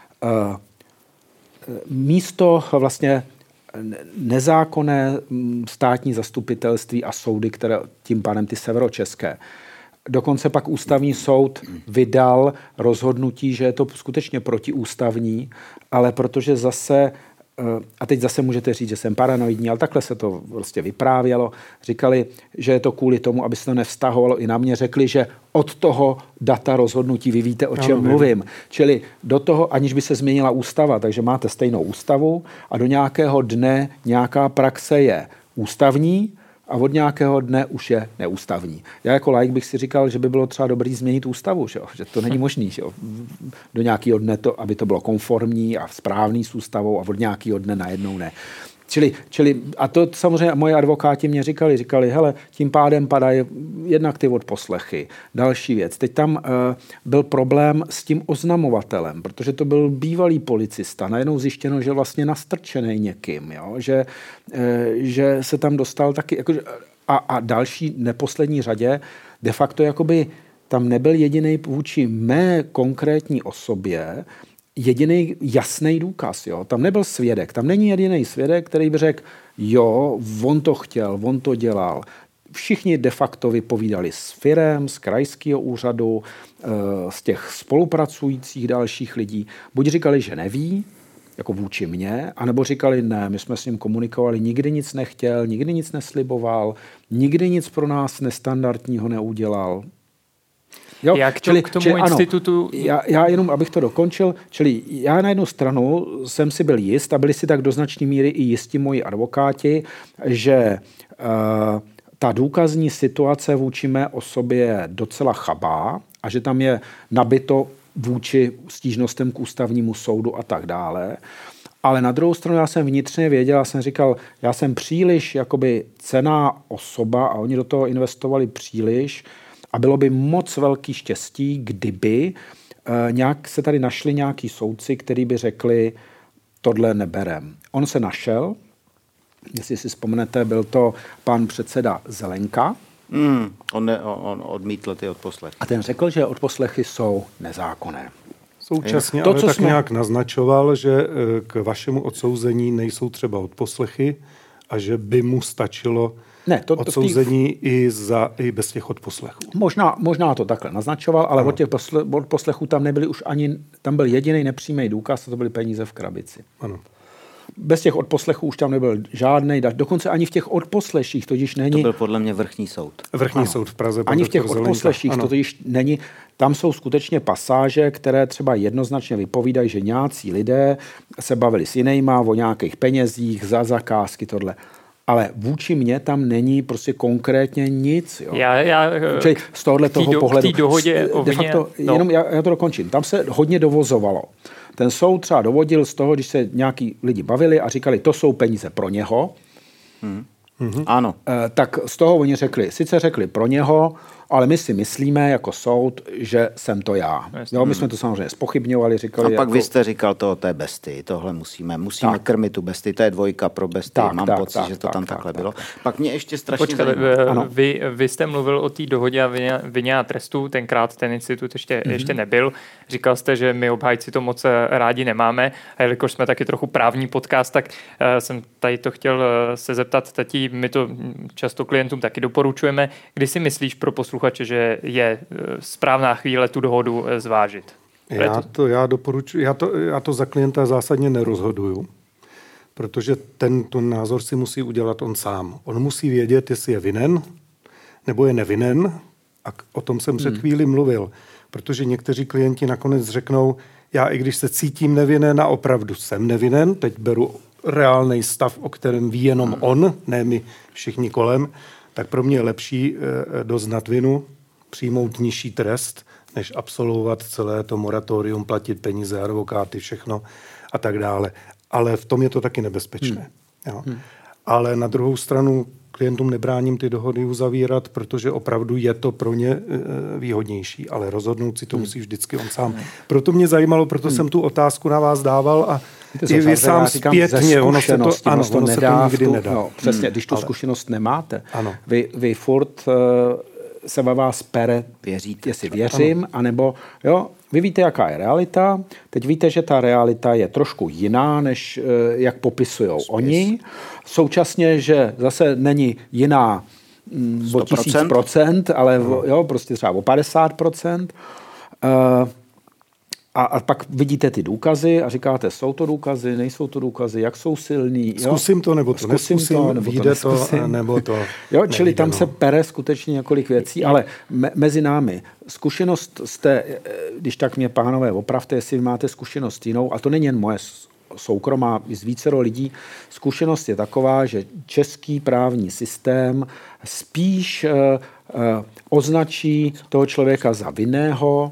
místo vlastně nezákonné státní zastupitelství a soudy, které tím pádem ty severočeské. Dokonce pak ústavní soud vydal rozhodnutí, že je to skutečně protiústavní, ale protože zase, a teď zase můžete říct, že jsem paranoidní, ale takhle se to vlastně vyprávělo, říkali, že je to kvůli tomu, aby se to nevztahovalo i na mě, řekli, že od toho data rozhodnutí vy víte, o čem no, mluvím. Čili do toho, aniž by se změnila ústava, takže máte stejnou ústavu a do nějakého dne nějaká praxe je ústavní a od nějakého dne už je neústavní. Já jako laik bych si říkal, že by bylo třeba dobrý změnit ústavu, že, že to není možný. Že do nějakého dne, to, aby to bylo konformní a správný s ústavou a od nějakého dne najednou ne. Čili, čili, a to samozřejmě moji advokáti mě říkali, říkali, hele, tím pádem padají jednak ty odposlechy. Další věc. Teď tam uh, byl problém s tím oznamovatelem, protože to byl bývalý policista. Najednou zjištěno, že vlastně nastrčený někým, jo? Že, uh, že se tam dostal taky, jako, a, a další neposlední řadě, de facto jakoby tam nebyl jediný vůči mé konkrétní osobě, jediný jasný důkaz. Jo? Tam nebyl svědek. Tam není jediný svědek, který by řekl, jo, on to chtěl, on to dělal. Všichni de facto vypovídali s firem, z krajského úřadu, z těch spolupracujících dalších lidí. Buď říkali, že neví, jako vůči mně, anebo říkali, ne, my jsme s ním komunikovali, nikdy nic nechtěl, nikdy nic nesliboval, nikdy nic pro nás nestandardního neudělal. Jo? Jak čili, k tomu čili, institutu... Ano, já, já jenom, abych to dokončil, čili já na jednu stranu jsem si byl jist a byli si tak do značné míry i jistí moji advokáti, že uh, ta důkazní situace vůči mé osobě je docela chabá a že tam je nabito vůči stížnostem k ústavnímu soudu a tak dále. Ale na druhou stranu já jsem vnitřně věděl, já jsem říkal, já jsem příliš jakoby cenná osoba a oni do toho investovali příliš a bylo by moc velký štěstí, kdyby eh, nějak se tady našli nějaký soudci, který by řekli, tohle neberem. On se našel, jestli si vzpomenete, byl to pan předseda Zelenka. Mm, on, ne, on odmítl ty odposlechy. A ten řekl, že odposlechy jsou nezákonné. Současně to, ale co tak jsme... nějak naznačoval, že k vašemu odsouzení nejsou třeba odposlechy a že by mu stačilo ne, to, to odsouzení tý... i, za, i bez těch odposlechů. Možná, možná to takhle naznačoval, ale ano. od těch posle, odposlechů tam nebyly už ani, tam byl jediný nepřímý důkaz, a to byly peníze v krabici. Ano. Bez těch odposlechů už tam nebyl žádnej, dokonce ani v těch odposleších, totiž není... To byl podle mě vrchní soud. Vrchní ano. soud v Praze. Ani v těch odposleších to totiž není... Tam jsou skutečně pasáže, které třeba jednoznačně vypovídají, že nějací lidé se bavili s jinýma o nějakých penězích, za zakázky, tohle. Ale vůči mně tam není prostě konkrétně nic. Jo. Já, já, Čili z tohohle toho do, pohledu... K té dohodě o de facto, no. jenom já, já to dokončím. Tam se hodně dovozovalo. Ten soud třeba dovodil z toho, když se nějaký lidi bavili a říkali, to jsou peníze pro něho. Hmm. Mm-hmm. Ano. E, tak z toho oni řekli, sice řekli pro něho, ale my si myslíme jako soud, že jsem to já. Jo, my jsme to samozřejmě zpochybňovali, říkali... A pak jako... vy jste říkal to, to je besty, tohle musíme, musíme tak. krmit tu besty, to je dvojka pro besty, tak, mám tak, pocit, tak, že to tak, tam tak, takhle tak, bylo. Tak. Pak mě ještě strašně Počkat, vy, vy jste mluvil o té dohodě a vině, vině a trestu, tenkrát ten institut ještě, mm-hmm. ještě nebyl. Říkal jste, že my obhájci to moc rádi nemáme a jelikož jsme taky trochu právní podcast, tak uh, jsem tady to chtěl uh, se zeptat, tatí, my to často klientům taky doporučujeme. Kdy si myslíš pro posluchače, že je správná chvíle tu dohodu zvážit? Já to, já doporučuji, já to, já to za klienta zásadně nerozhoduju, protože ten, ten názor si musí udělat on sám. On musí vědět, jestli je vinen, nebo je nevinen, a o tom jsem před chvíli mluvil, protože někteří klienti nakonec řeknou, já i když se cítím nevinen a opravdu jsem nevinen, teď beru reálný stav, o kterém ví jenom on, ne my všichni kolem, tak pro mě je lepší doznat vinu, přijmout nižší trest, než absolvovat celé to moratorium, platit peníze, advokáty, všechno a tak dále. Ale v tom je to taky nebezpečné. Hmm. Jo. Hmm. Ale na druhou stranu klientům nebráním ty dohody uzavírat, protože opravdu je to pro ně výhodnější, ale rozhodnout si to hmm. musí vždycky on sám. Hmm. Proto mě zajímalo, proto hmm. jsem tu otázku na vás dával a i vy sám zpětně, ono se to, ano, to, ono nedá, se to nikdy tu, nedá. No, přesně, hmm. když tu ale... zkušenost nemáte. Ano. Vy, vy furt uh, se ve vás pere, věříte, jestli věřím, ano. anebo jo, vy víte, jaká je realita, teď víte, že ta realita je trošku jiná, než uh, jak popisují oni. Současně, že zase není jiná mm, o tisíc procent, ale hmm. jo, prostě třeba o padesát procent. Uh, A, a pak vidíte ty důkazy a říkáte, jsou to důkazy, nejsou to důkazy, jak jsou silný. Jo? Zkusím to, nebo to zkusím neskusím, to, nebo vyjde to, to, nebo to jo, čili tam no. se pere skutečně několik věcí, ale me, mezi námi zkušenost jste, když tak mě pánové opravte, jestli máte zkušenost jinou, a to není jen moje soukromá, z vícero lidí, zkušenost je taková, že český právní systém spíš uh, uh, označí toho člověka za vinného,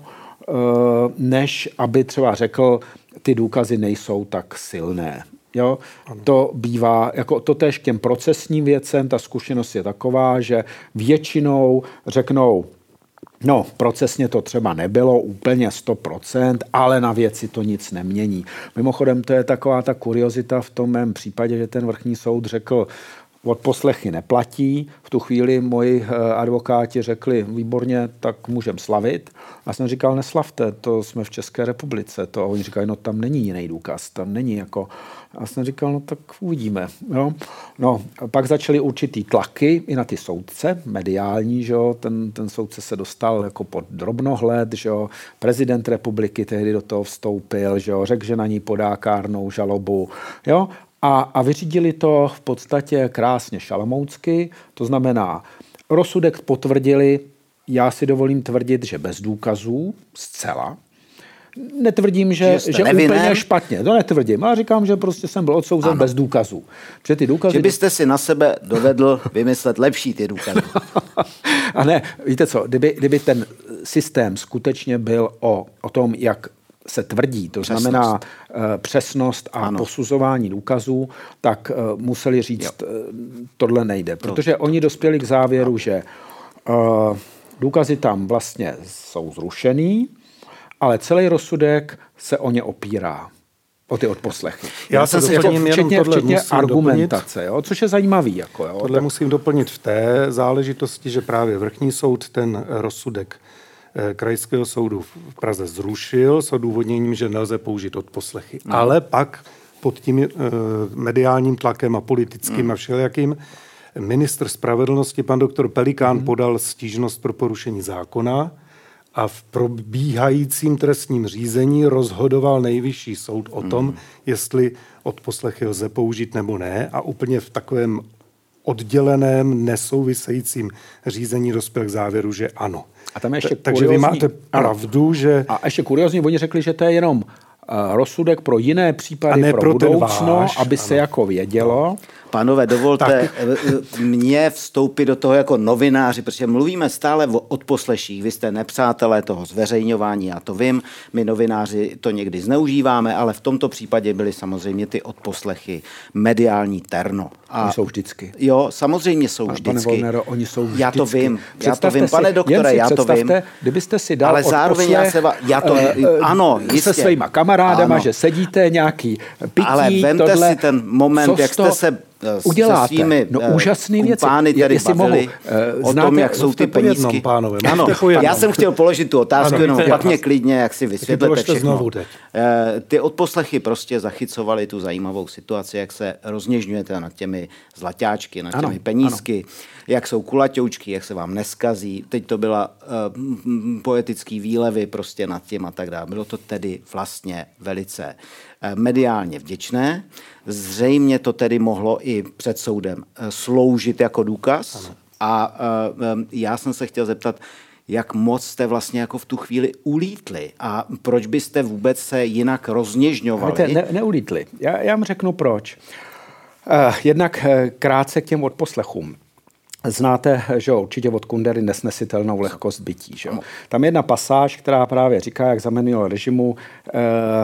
než aby třeba řekl, ty důkazy nejsou tak silné. Jo? To bývá, jako to též k těm procesním věcem, ta zkušenost je taková, že většinou řeknou, no, procesně to třeba nebylo úplně sto procent, ale na věci to nic nemění. Mimochodem, to je taková ta kuriozita v tom mém případě, že ten vrchní soud řekl, odposlechy neplatí. V tu chvíli moji advokáti řekli, výborně, tak můžeme slavit. A jsem říkal, neslavte, to jsme v České republice. To, a oni říkali, no tam není jiný důkaz, tam není jako... A jsem říkal, no tak uvidíme. Jo. No, pak začaly určitý tlaky i na ty soudce, mediální, že jo. Ten, ten soudce se dostal jako pod drobnohled, že jo. Prezident republiky tehdy do toho vstoupil, že jo. Řekl, že na ní podá kárnou žalobu, jo. A, a vyřídili to v podstatě krásně šalamounsky, to znamená, rozsudek potvrdili já si dovolím tvrdit, že bez důkazů zcela. Netvrdím, že, že, že úplně špatně, to netvrdím, ale říkám, že prostě jsem byl odsouzen ano. bez důkazů. Protože ty důkazy... Že byste si na sebe dovedl vymyslet lepší ty důkazy. A ne, víte co, kdyby, kdyby ten systém skutečně byl o, o tom, jak se tvrdí, to přesnost. znamená uh, přesnost a ano. posuzování důkazů, tak uh, museli říct, uh, tohle nejde. Protože no. oni dospěli k závěru, no. že uh, důkazy tam vlastně jsou zrušený, ale celý rozsudek se o ně opírá. O ty odposlechy. Já, Já jsem si jako včetně, včetně argumentace, jo, což je zajímavý. Jako, jo, tohle tak... musím doplnit v té záležitosti, že právě vrchní soud ten rozsudek eh, krajského soudu v Praze zrušil s odůvodněním, že nelze použít odposlechy. No. Ale pak pod tím eh, mediálním tlakem a politickým no. a všelijakým ministr spravedlnosti, pan doktor Pelikán, mm. podal stížnost pro porušení zákona a v probíhajícím trestním řízení rozhodoval nejvyšší soud o tom, mm. jestli odposlechy lze použít nebo ne, a úplně v takovém odděleném, nesouvisejícím řízení dospěl k závěru, že ano. A tam ještě Takže kuriozní... vy máte pravdu, ano. že... A ještě kuriozně, oni řekli, že to je jenom rozsudek pro jiné případy, pro, pro budoucno, váš, aby ano. se jako vědělo. Pánové, dovolte tak. mě vstoupit do toho jako novináři, protože mluvíme stále o odposleších. Vy jste nepřátelé toho zveřejňování, já to vím. My novináři to někdy zneužíváme, ale v tomto případě byly samozřejmě ty odposlechy mediální terno. A oni jsou vždycky. Jo, samozřejmě jsou vždycky. Pane Volnero, oni jsou vždycky. Já to vím, já to vím, pane doktore, já to vím. Kdybyste si dal ale zároveň já se va, já to, uh, ano, jistě. Se svýma kamarádama, ano. že sedíte nějaký pití, ale vemte tohle, si ten moment, jak jste se uděláte. Se svými no, úžasný věci. Pány tady jestli bavili mohu, o tom, jak jsou ty penízky. Pánové, ano, já jsem chtěl položit tu otázku, ano, jenom pak mě klidně, jak si vysvětlete všechno. Ty odposlechy prostě zachycovaly tu zajímavou situaci, jak se rozněžňujete nad těmi zlaťáčky, nad těmi ano, penízky, ano. jak jsou kulaťoučky, jak se vám neskazí. Teď to byla uh, poetický výlevy prostě nad tím a tak dále. Bylo to tedy vlastně velice uh, mediálně vděčné. Zřejmě to tedy mohlo i před soudem uh, sloužit jako důkaz. Ano. A uh, um, já jsem se chtěl zeptat, jak moc jste vlastně jako v tu chvíli ulítli a proč byste vůbec se jinak rozněžňovali? Ne, neulítli. Já, já vám řeknu proč. Uh, jednak uh, krátce k těm odposlechům. Znáte, že určitě od Kundery nesnesitelnou lehkost bytí. Že? Tam je jedna pasáž, která právě říká, jak za minulého režimu eh,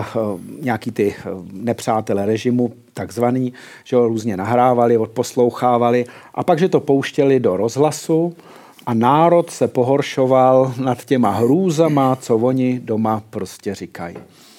nějaký ty nepřátelé režimu, takzvaný, že ho různě nahrávali, odposlouchávali a pak, že to pouštěli do rozhlasu a národ se pohoršoval nad těma hrůzama, co oni doma prostě říkají.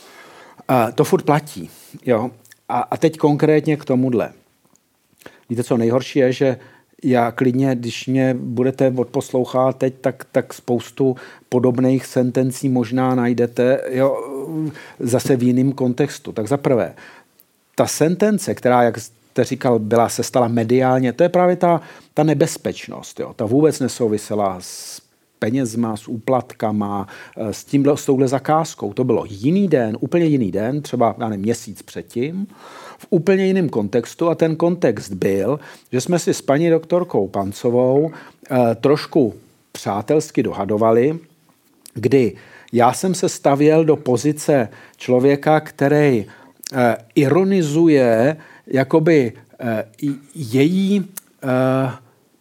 Eh, to furt platí. Jo? A, a teď konkrétně k tomuhle. Víte, co nejhorší je, že já klidně, když mě budete odposlouchat teď, tak, tak spoustu podobných sentencí možná najdete jo, zase v jiném kontextu. Tak za prvé, ta sentence, která, jak jste říkal, byla, se stala mediálně, to je právě ta, ta nebezpečnost. Jo. Ta vůbec nesouvisela s penězma, s úplatkama, s, tímhle, s touhle zakázkou. To bylo jiný den, úplně jiný den, třeba já nevím, měsíc předtím, v úplně jiném kontextu a ten kontext byl, že jsme si s paní doktorkou Pancovou eh, trošku přátelsky dohadovali, kdy já jsem se stavěl do pozice člověka, který eh, ironizuje jakoby eh, její eh,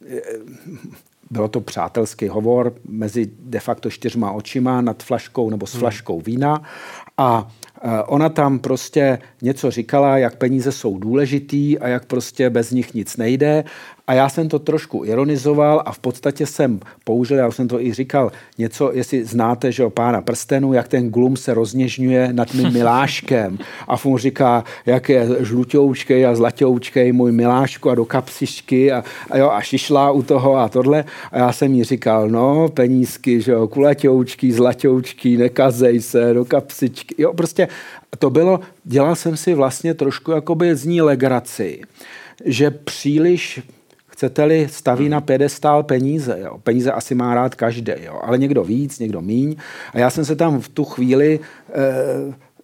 bylo to přátelský hovor mezi de facto čtyřma očima nad flaškou nebo s flaškou vína a ona tam prostě něco říkala, jak peníze jsou důležitý a jak prostě bez nich nic nejde. A já jsem to trošku ironizoval a v podstatě jsem použil, já už jsem to i říkal, něco, jestli znáte, že o Pána prstenů, jak ten Glum se rozněžňuje nad mým miláškem. A on říká, jak je žlutoučkej a zlatoučkej můj milášku a do kapsičky a, a, jo, a šišlá u toho a tohle. A já jsem jí říkal, no, penízky, že jo, kulatoučky, zlatoučky, nekazej se, do kapsičky. Jo, prostě to bylo, dělal jsem si vlastně trošku jakoby z ní legraci, že příliš chcete-li, staví na piedestál peníze. Jo. Peníze asi má rád každý, jo. Ale někdo víc, někdo míň. A já jsem se tam v tu chvíli e,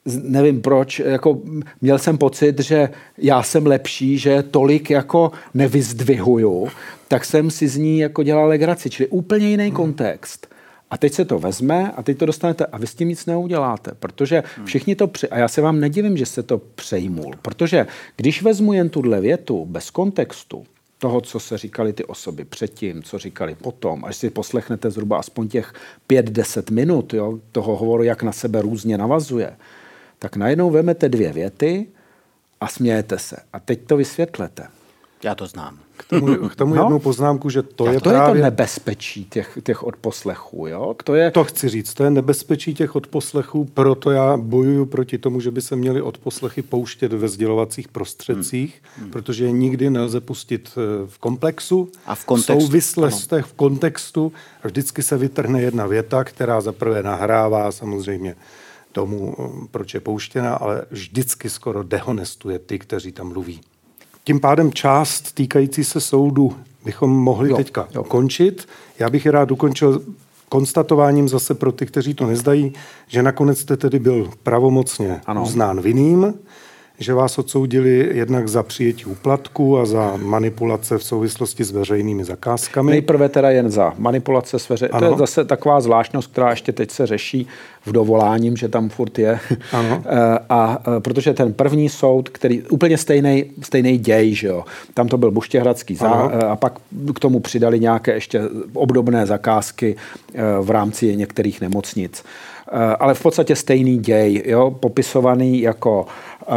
nevím proč, jako měl jsem pocit, že já jsem lepší, že tolik jako nevyzdvihuju, tak jsem si z ní jako dělal legraci, čili úplně jiný hmm. kontext. A teď se to vezme a teď to dostanete a vy s tím nic neuděláte, protože všichni to pře... A já se vám nedivím, že se to přejmul, protože když vezmu jen tuhle větu bez kontextu toho, co se říkali ty osoby předtím, co říkali potom, až si poslechnete zhruba aspoň těch pět deset minut, jo, toho hovoru, jak na sebe různě navazuje, tak najednou vemete dvě věty a smějete se. A teď to vysvětlete. Já to znám. K tomu, k tomu no? jednu poznámku, že to Já je to právě... je to nebezpečí těch, těch odposlechů, jo? To, je... to chci říct, to je nebezpečí těch odposlechů, proto já bojuju proti tomu, že by se měly odposlechy pouštět ve sdělovacích prostředcích, hmm. Hmm. protože je nikdy nelze pustit v komplexu, a v kontextu. souvislostech, v kontextu a vždycky se vytrhne jedna věta, která zaprvé nahrává samozřejmě tomu, proč je pouštěna, ale vždycky skoro dehonestuje ty, kteří tam mluví. Tím pádem část týkající se soudu bychom mohli jo, teďka jo. ukončit. Já bych je rád ukončil konstatováním zase pro ty, kteří to nezdají, že nakonec jste tedy byl pravomocně ano. uznán vinným, že vás odsoudili jednak za přijetí úplatku a za manipulace v souvislosti s veřejnými zakázkami. Nejprve teda jen za manipulace s veřejnými. To je zase taková zvláštnost, která ještě teď se řeší v dovoláním, že tam furt je. Ano. a, a protože ten první soud, který úplně stejný, stejný děj, že jo. Tam to byl Buštěhradský zá, a pak k tomu přidali nějaké ještě obdobné zakázky v rámci některých nemocnic. Ale v podstatě stejný děj, jo, popisovaný jako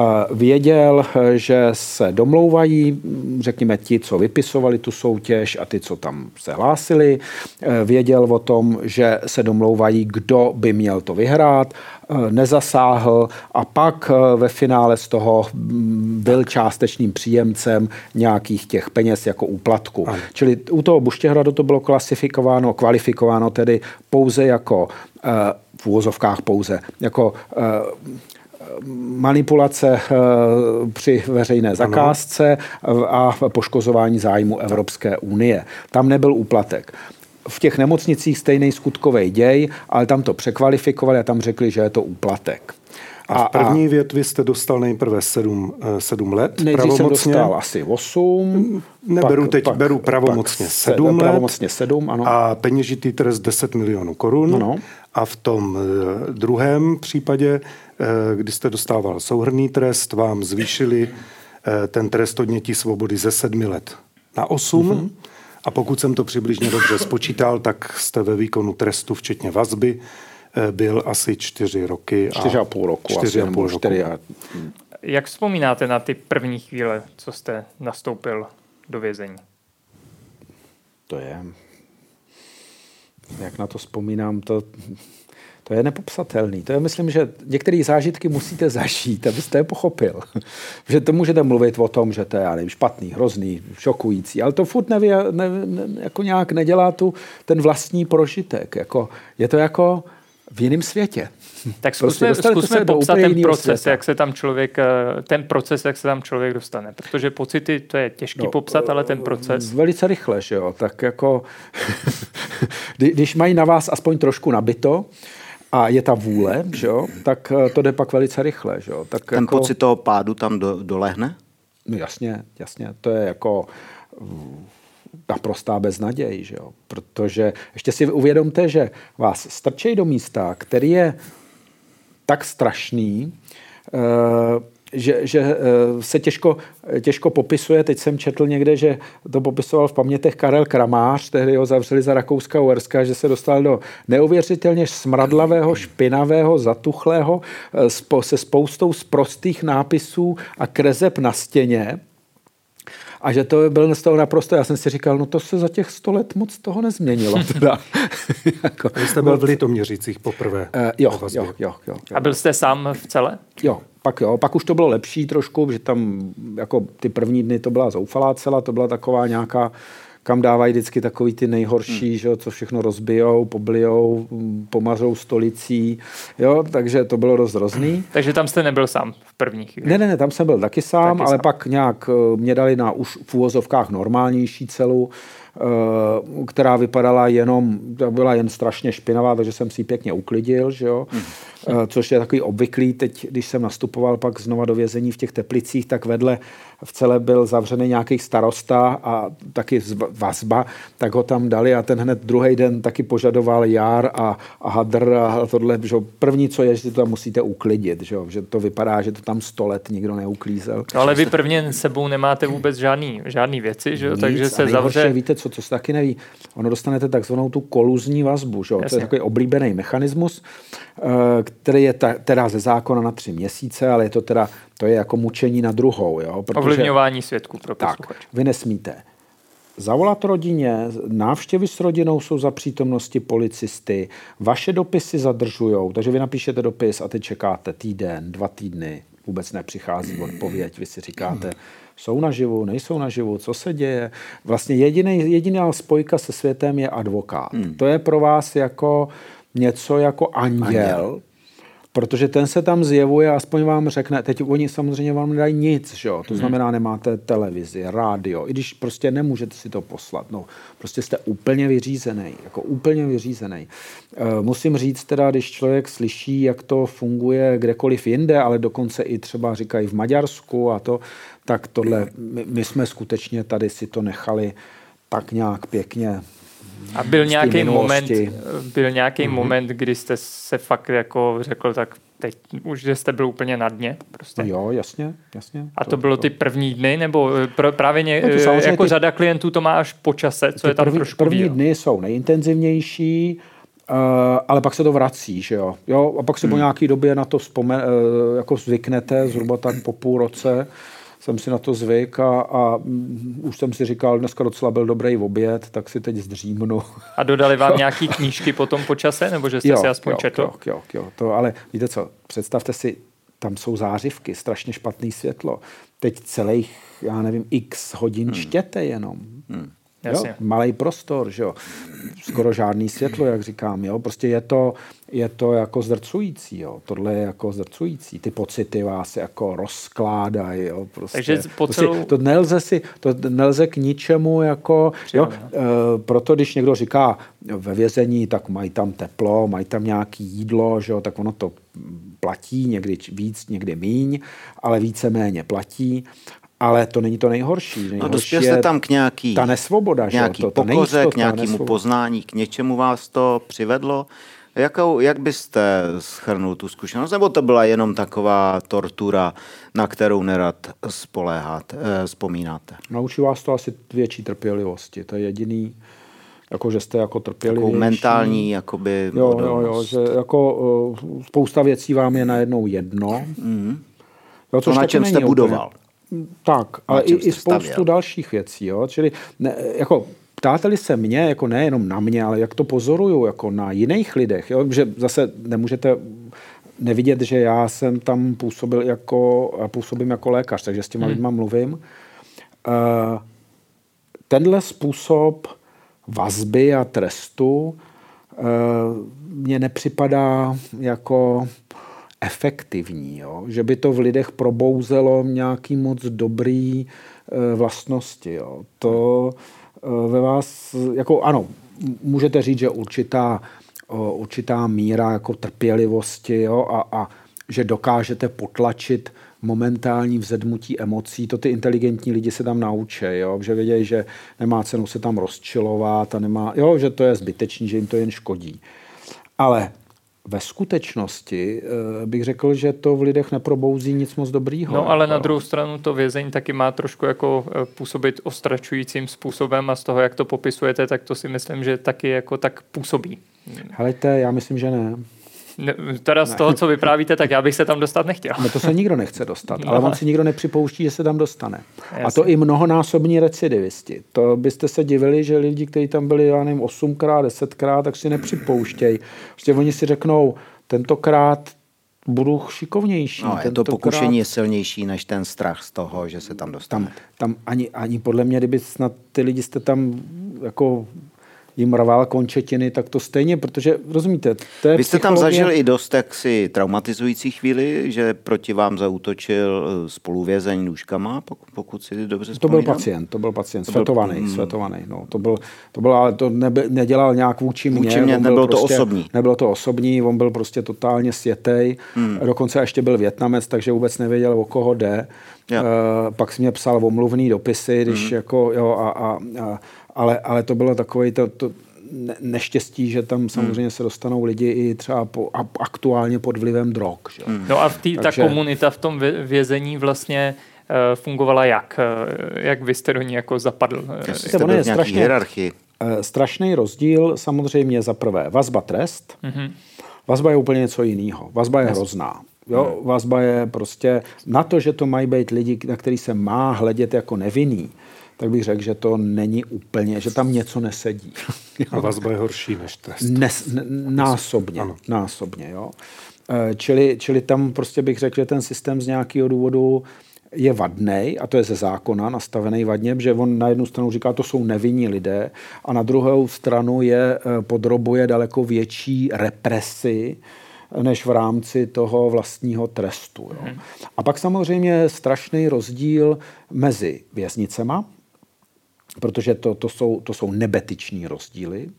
věděl, že se domlouvají, řekněme ti, co vypisovali tu soutěž a ty, co tam se hlásili. Věděl o tom, že se domlouvají, kdo by měl to vyhrát, nezasáhl a pak ve finále z toho byl částečným příjemcem nějakých těch peněz jako úplatku. Aj. Čili u toho Buštěhradu to bylo klasifikováno, kvalifikováno tedy pouze jako v úvozovkách pouze, jako manipulace při veřejné zakázce a poškozování zájmu Evropské unie. Tam nebyl úplatek. V těch nemocnicích stejný skutkový děj, ale tam to překvalifikovali a tam řekli, že je to úplatek. A v první větvi jste dostal nejprve sedm, sedm let nejdřív pravomocně. jsem dostal asi osm. Neberu pak, teď, pak, beru pravomocně pak sedm let. Pravomocně sedm, ano. A peněžitý trest deset milionů korun. Ano. A v tom druhém případě, kdy jste dostával souhrnný trest, vám zvýšili ten trest odnětí svobody ze sedmi let na osm. Mm-hmm. A pokud jsem to přibližně dobře spočítal, tak jste ve výkonu trestu, včetně vazby, byl asi čtyři roky. Čtyři a půl roku. Čtyři a půl roku. Čtyři a... Jak vzpomínáte na ty první chvíle, co jste nastoupil do vězení? To je... Jak na to vzpomínám, to... To je nepopsatelný. To je, myslím, že některé zážitky musíte zažít, abyste je pochopil. Že to můžete mluvit o tom, že to je, já nevím, špatný, hrozný, šokující, ale to furt nevě, ne, ne, jako nějak nedělá tu ten vlastní prožitek. Jako, je to jako v jiném světě. Tak zkusme, prostě zkusme popsat ten proces, světa. jak se tam člověk, ten proces, jak se tam člověk dostane. Protože pocity, to je těžký no, popsat, ale ten proces... Velice rychle, že jo. Tak jako, když mají na vás aspoň trošku nabito, a je ta vůle, že jo, tak to jde pak velice rychle. Že jo. Tak ten jako, pocit toho pádu tam do, dolehne? No jasně, jasně. To je jako naprostá beznaděj, že jo. Protože ještě si uvědomte, že vás strčej do místa, který je tak strašný, že, že se těžko, těžko popisuje. Teď jsem četl někde, že to popisoval v pamětech Karel Kramář, tehdy ho zavřeli za Rakouska Uherska, že se dostal do neuvěřitelně smradlavého, špinavého, zatuchlého, se spoustou sprostých nápisů a kreseb na stěně. A že to byl z toho naprosto, já jsem si říkal, no to se za těch sto let moc toho nezměnilo. Teda. jako, Vy jste byl v Litoměřicích poprvé. Uh, jo, jo, jo, jo, jo. A byl jste sám v cele? Jo, pak jo, pak už to bylo lepší trošku, že tam jako ty první dny to byla zoufalá cela, to byla taková nějaká, kam dávají vždycky takový ty nejhorší, hmm. že, co všechno rozbijou, poblijou, pomařou stolicí, jo, takže to bylo dost hrozný. Takže tam jste nebyl sám v první chvíli? Ne, ne, ne, tam jsem byl taky sám, taky ale sám. Pak nějak mě dali na už v úvozovkách normálnější celu, která vypadala jenom, byla jen strašně špinavá, takže jsem si ji pěkně uklidil, že jo? Mm. Což je takový obvyklý. Teď, když jsem nastupoval pak znova do vězení v těch Teplicích, tak vedle v celé byl zavřený nějaký starosta a taky vazba, tak ho tam dali a ten hned druhý den taky požadoval jar a, a hadr a tohle, že první, co je, že to tam musíte uklidit, že, že to vypadá, že to tam sto let nikdo neuklízel. No, ale vy prvně sebou nemáte vůbec žádný, žádný věci, že? Nic, takže se zavře... Víte co, co se taky neví, ono dostanete takzvanou tu koluzní vazbu, že? To je takový oblíbený mechanismus, který je ta, teda ze zákona na tři měsíce, ale je to teda, to je jako mučení na druhou. Jo? Protože, ovlivňování svědků pro posluchače. Tak, vy nesmíte zavolat rodině, návštěvy s rodinou jsou za přítomnosti policisty, vaše dopisy zadržujou, takže vy napíšete dopis a teď čekáte týden, dva týdny, vůbec nepřichází odpověď, vy si říkáte, jsou naživu, nejsou naživu, co se děje. Vlastně jediný, jediná spojka se světem je advokát. Hmm. To je pro vás jako něco jako anděl, anděl. Protože ten se tam zjevuje a aspoň vám řekne, teď oni samozřejmě vám nedají nic, že? To znamená, nemáte televizi, rádio, i když prostě nemůžete si to poslat. No, prostě jste úplně vyřízený, jako úplně vyřízený. E, musím říct teda, když člověk slyší, jak to funguje kdekoliv jinde, ale dokonce i třeba říkají v Maďarsku a to, tak tohle, my, my jsme skutečně tady si to nechali tak nějak pěkně. A byl nějaký moment, byl nějaký mm-hmm. moment, kdy jste se fakt jako řekl, tak teď už, že jste byl úplně na dně? Prostě. Jo, jasně, jasně. A to, to bylo to. Ty první dny, nebo pr- právě ně, no jako ty, řada klientů to má až po čase, co je tam první, trošku První díl. dny jsou nejintenzivnější, uh, ale pak se to vrací, že jo. jo a pak si hmm. po nějaký době na to vzpomen, uh, jako zvyknete, zhruba tak po půl roce, jsem si na to zvyk a, a už jsem si říkal, dneska docela byl dobrý oběd, tak si teď zdřímnu. A dodali vám nějaký knížky potom po čase, nebo že jste jo, si aspoň jo, četl? Jo, jo, jo, to, ale víte co, představte si, tam jsou zářivky, strašně špatný světlo. Teď celých, já nevím, x hodin hmm. čtěte jenom. Hmm. Jo, malej prostor, že jo. Skoro žádný světlo, jak říkám, jo. Prostě je to, je to jako zdrcující, jo. Tohle je jako zdrcující. Ty pocity vás jako rozkládají, jo. Prostě, Takže po celou... prostě to nelze si, to nelze k ničemu jako, jo. E, proto když někdo říká ve vězení, tak mají tam teplo, mají tam nějaký jídlo, že jo, tak ono to platí, někdy víc, někdy míň, ale víceméně platí. Ale to není to nejhorší. nejhorší no dospěl jste tam k nějaký, ta nesvoboda, nějaký to, pokoře, k nějakému poznání, k něčemu vás to přivedlo. Jakou, jak byste shrnul tu zkušenost? Nebo to byla jenom taková tortura, na kterou nerad spoléháte, eh, vzpomínáte? Naučí vás to asi větší trpělivosti. To je jediný, jako že jste jako trpělivější. Takovou mentální jakoby jo, jo, jo, že jako uh, spousta věcí vám je najednou jedno. Mm-hmm. Jo, to, na čem jste budoval. Úplně. Tak, ale i, i spoustu stavěl. dalších věcí. Jo? Čili ne, jako ptáteli se mě, jako nejenom na mě, ale jak to pozoruju jako na jiných lidech, jo? Že zase nemůžete nevidět, že já jsem tam působil jako, působím jako lékař, takže s těma hmm. lidma mluvím. Uh, tenhle způsob vazby a trestu uh, mně nepřipadá jako efektivní, jo? Že by to v lidech probouzelo nějaký moc dobrý e, vlastnosti. Jo? To e, ve vás, jako ano, můžete říct, že určitá, o, určitá míra jako trpělivosti, jo? A, a že dokážete potlačit momentální vzedmutí emocí, to ty inteligentní lidi se tam naučí, jo? Že vědějí, že nemá cenu se tam rozčilovat a nemá, jo? Že to je zbytečný, že jim to jen škodí. Ale ve skutečnosti bych řekl, že to v lidech neprobouzí nic moc dobrýho. No ale na druhou stranu to vězení taky má trošku jako působit ostračujícím způsobem a z toho, jak to popisujete, tak to si myslím, že taky jako tak působí. Helejte, já myslím, že ne. Ne, teda z toho, co vyprávíte, tak já bych se tam dostat nechtěl. No to se nikdo nechce dostat, no. Ale on si nikdo nepřipouští, že se tam dostane. Jasně. A to i mnohonásobní recidivisti. To byste se divili, že lidi, kteří tam byli, já nevím, osmkrát, desetkrát, tak si nepřipouštějí. Prostě oni si řeknou, tentokrát budu šikovnější. No, je to pokušení je silnější než ten strach z toho, že se tam dostane. Tam, tam ani, ani podle mě, kdyby snad ty lidi jste tam jako jim rval končetiny, tak to stejně, protože rozumíte, to je Vy jste psychologie... tam zažil i dost jaksi traumatizující chvíli, že proti vám zaútočil spoluvězeň nůžkama, pokud si dobře vzpomínám? To byl pacient, to byl pacient, to svetovaný, byl, svetovaný, no, to byl, to byl, ale to nebe, nedělal nějak vůči mě. Vůči mě nebylo prostě, to osobní. Nebylo to osobní, on byl prostě totálně sjetej, hmm. dokonce ještě byl Vietnamec, takže vůbec nevěděl, o koho jde. Uh, pak si mě psal omluvný dopisy, když hmm. jako, jo, a, a, a, ale, ale to bylo takové to, to neštěstí, že tam samozřejmě hmm. se dostanou lidi i třeba po, aktuálně pod vlivem drog. Že? Hmm. No a v tý, takže... ta komunita v tom vězení vlastně uh, fungovala jak? Uh, jak vy jste do ní jako zapadl? Jste byl v nějaký hierarchii. Uh, strašný rozdíl, samozřejmě za prvé vazba trest. Hmm. Vazba je úplně něco jiného. Vazba je Vazba. hrozná. Jo, vazba je prostě na to, že to mají být lidi, na který se má hledět jako nevinný, tak bych řekl, že to není úplně, že tam něco nesedí. A vazba je horší než trest. Nes, n, násobně, ano. násobně, jo. Čili, čili tam prostě bych řekl, že ten systém z nějakého důvodu je vadnej, a to je ze zákona nastavený vadně, že on na jednu stranu říká, to jsou nevinní lidé, a na druhou stranu je podrobuje daleko větší represi, než v rámci toho vlastního trestu. Jo. Hmm. A pak samozřejmě je strašný rozdíl mezi věznicema, protože to, to, jsou, to jsou nebetyční rozdíly.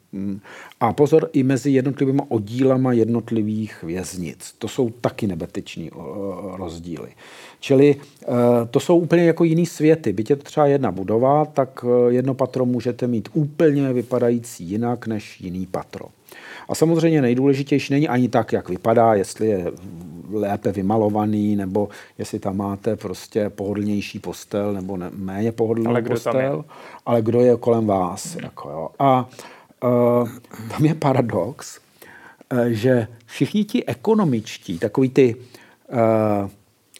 A pozor, i mezi jednotlivými oddílama jednotlivých věznic. To jsou taky nebetyční rozdíly. Čili to jsou úplně jako jiný světy. Byť je to třeba jedna budova, tak jedno patro můžete mít úplně vypadající jinak než jiný patro. A samozřejmě nejdůležitější není ani tak, jak vypadá, jestli je lépe vymalovaný, nebo jestli tam máte prostě pohodlnější postel, nebo ne, méně pohodlnou ale postel, tam je? ale kdo je kolem vás. Hmm. Jako, jo. A uh, tam je paradox, uh, že všichni ti ekonomičtí, takový ty uh,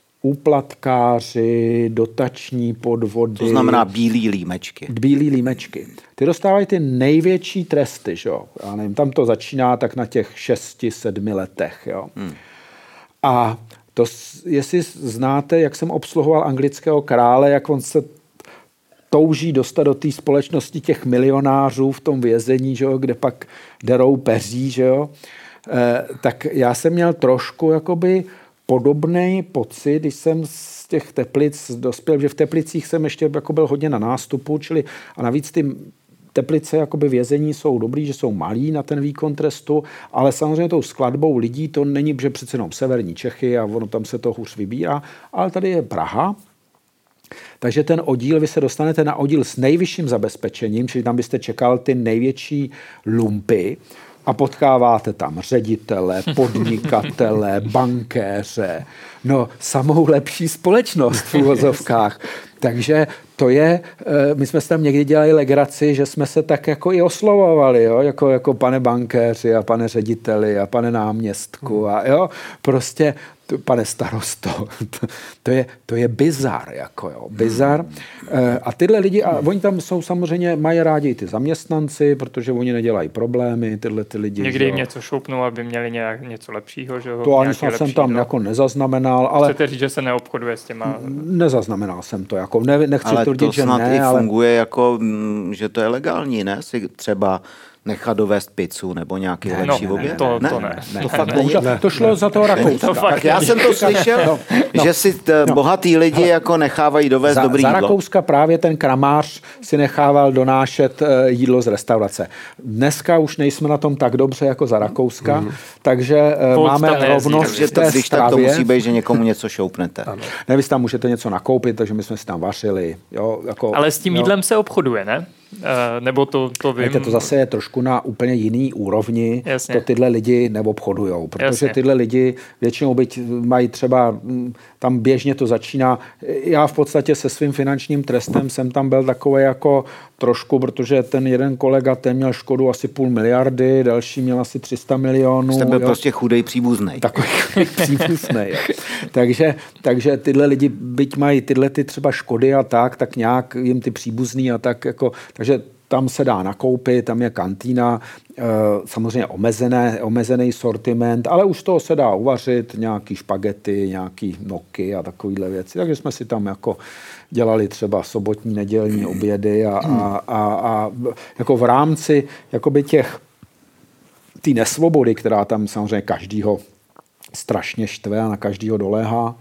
úplatkáři, dotační podvody. To znamená bílý límečky. Bílý límečky. Ty dostávají ty největší tresty, jo. Já nevím, tam to začíná tak na těch šesti, sedmi letech, jo. Hmm. A to, jestli znáte, jak jsem obsluhoval anglického krále, jak on se touží dostat do té společnosti těch milionářů v tom vězení, že jo, kde pak derou peří, že jo, e, tak já jsem měl trošku jakoby podobný pocit, když jsem z těch Teplic dospěl, že v Teplicích jsem ještě jako byl hodně na nástupu, čili a navíc ty Teplice jakoby vězení jsou dobrý, že jsou malí na ten výkon trestu, ale samozřejmě tou skladbou lidí to není, že přece jenom severní Čechy a ono tam se to hůř vybírá, ale tady je Praha. Takže ten oddíl, vy se dostanete na oddíl s nejvyšším zabezpečením, čili tam byste čekal ty největší lumpy, a potkáváte tam ředitele, podnikatele, bankéře, no samou lepší společnost v uvozovkách. Takže to je, my jsme se tam někdy dělali legraci, že jsme se tak jako i oslovovali, jo? Jako, jako pane bankéři a pane řediteli a pane náměstku a jo, prostě pane starosto, to, to, je, to je bizar, jako jo, bizar. A tyhle lidi, a oni tam jsou samozřejmě, mají rádi i ty zaměstnanci, protože oni nedělají problémy, tyhle ty lidi. Někdy jim něco šoupnou, aby měli nějak něco lepšího, že ho? To ani jsem tam no. jako nezaznamenal, ale... Chcete říct, že se neobchoduje s těma... Nezaznamenal jsem to, jako ne, nechci tvrdit, že ne, ale... Ale to snad i funguje jako, že to je legální, ne? Si třeba nechat dovést pizzu nebo nějaký ne, lepší no, oběd? To, ne, to ne. ne. To, fakt ne, ne. to šlo za toho Rakouska. Tak já jsem to slyšel, no, no, že si t, no, bohatý lidi hele, jako nechávají dovést za, dobrý za jídlo. Za Rakouska právě ten kramář si nechával donášet jídlo z restaurace. Dneska už nejsme na tom tak dobře jako za Rakouska, mm. takže Půl máme rovnost v té Když tak to musí být, že někomu něco šoupnete. Ne, vy tam můžete něco nakoupit, takže my jsme si tam vařili. Jo, jako, ale s tím jo. jídlem se obchoduje, ne? Uh, nebo to, to vím. Víte, to zase je trošku na úplně jiný úrovni. Jasně. To tyhle lidi neobchodujou, protože Jasně. tyhle lidi většinou byť mají třeba, tam běžně to začíná. Já v podstatě se svým finančním trestem jsem tam byl takový jako trošku, protože ten jeden kolega, ten měl škodu asi půl miliardy, další měl asi tři sta milionů. Jste byl jo. prostě chudej příbuznej. Takový příbuznej. takže, takže tyhle lidi, byť mají tyhle ty třeba škody a tak, tak nějak jim ty příbuzný a tak jako, takže tam se dá nakoupit, tam je kantýna, samozřejmě omezené, omezený sortiment, ale už toho se dá uvařit, nějaký špagety, nějaký noky a takovýhle věci. Takže jsme si tam jako dělali třeba sobotní, nedělní obědy a, a, a, a jako v rámci jakoby těch té nesvobody, která tam samozřejmě každýho strašně štve a na každýho doléhá,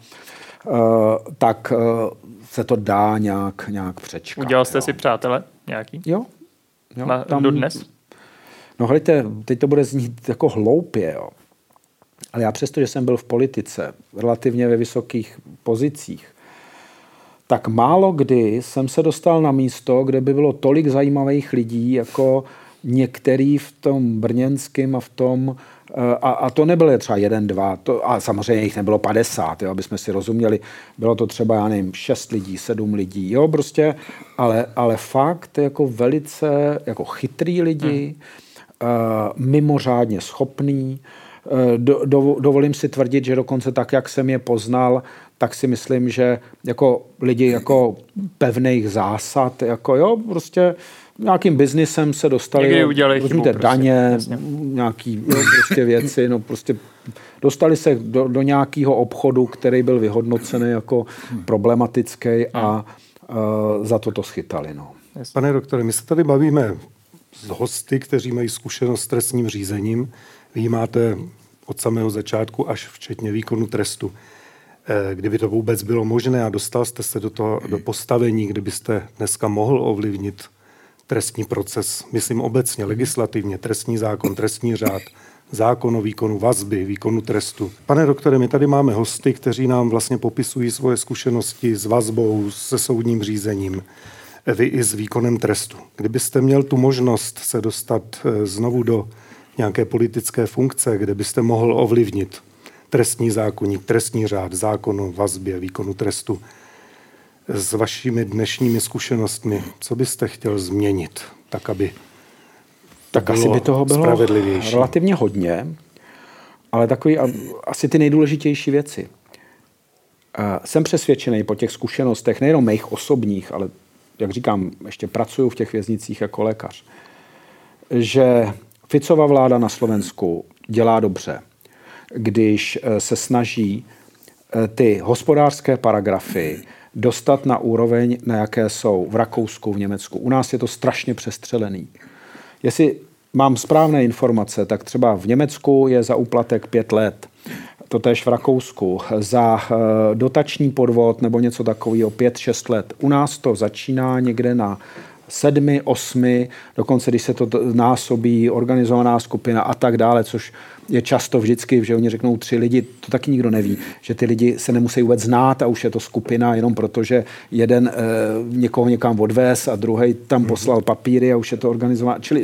tak se to dá nějak, nějak přečkat. Udělal jste jo. si přátele nějaký? Jo. jo Má, tam, dodnes? No hledajte, teď to bude znít jako hloupě, jo. Ale já přesto, že jsem byl v politice relativně ve vysokých pozicích, tak málo kdy jsem se dostal na místo, kde by bylo tolik zajímavých lidí, jako některý v tom brněnském a v tom, a, a to nebylo třeba jeden, dva, to, a samozřejmě jich nebylo padesát, jo, aby jsme si rozuměli, bylo to třeba, já nevím, šest lidí, sedm lidí, jo, prostě, ale, ale fakt jako velice jako chytrý lidi, hmm. uh, mimořádně schopný, uh, do, do, dovolím si tvrdit, že dokonce tak, jak jsem je poznal, tak si myslím, že jako lidi jako pevných zásad, jako jo, prostě nějakým biznisem se dostali, rozumíte, daně, prostě, nějaký jo, prostě věci, no prostě dostali se do, do nějakého obchodu, který byl vyhodnocený jako problematický a uh, za to to schytali, no. Pane doktore, my se tady bavíme s hosty, kteří mají zkušenost s trestním řízením. Vy máte od samého začátku až včetně výkonu trestu. Kdyby to vůbec bylo možné a dostal jste se do toho do postavení, kdybyste dneska mohl ovlivnit trestní proces, myslím obecně, legislativně, trestní zákon, trestní řád, zákon o výkonu vazby, výkonu trestu. Pane doktore, my tady máme hosty, kteří nám vlastně popisují svoje zkušenosti s vazbou, se soudním řízením, vy i s výkonem trestu. Kdybyste měl tu možnost se dostat znovu do nějaké politické funkce, kde byste mohl ovlivnit trestní zákoník, trestní řád, zákon o vazbě, výkonu trestu, s vašimi dnešními zkušenostmi, co byste chtěl změnit, tak aby tak asi by toho bylo relativně hodně, ale takový asi ty nejdůležitější věci. Jsem přesvědčený po těch zkušenostech, nejenom mých osobních, ale jak říkám, ještě pracuju v těch věznicích jako lékař, že Ficova vláda na Slovensku dělá dobře, když se snaží ty hospodářské paragrafy dostat na úroveň, na jaké jsou v Rakousku, v Německu. U nás je to strašně přestřelený. Jestli mám správné informace, tak třeba v Německu je za úplatek pět let. Totéž v Rakousku. Za dotační podvod nebo něco takového pět, šest let. U nás to začíná někde na sedmi, osmi, dokonce když se to násobí, organizovaná skupina a tak dále, což je často vždycky, že oni řeknou tři lidi, to taky nikdo neví, že ty lidi se nemusí vůbec znát a už je to skupina jenom proto, že jeden e, někoho někam odvez a druhý tam poslal papíry a už je to organizované. Čili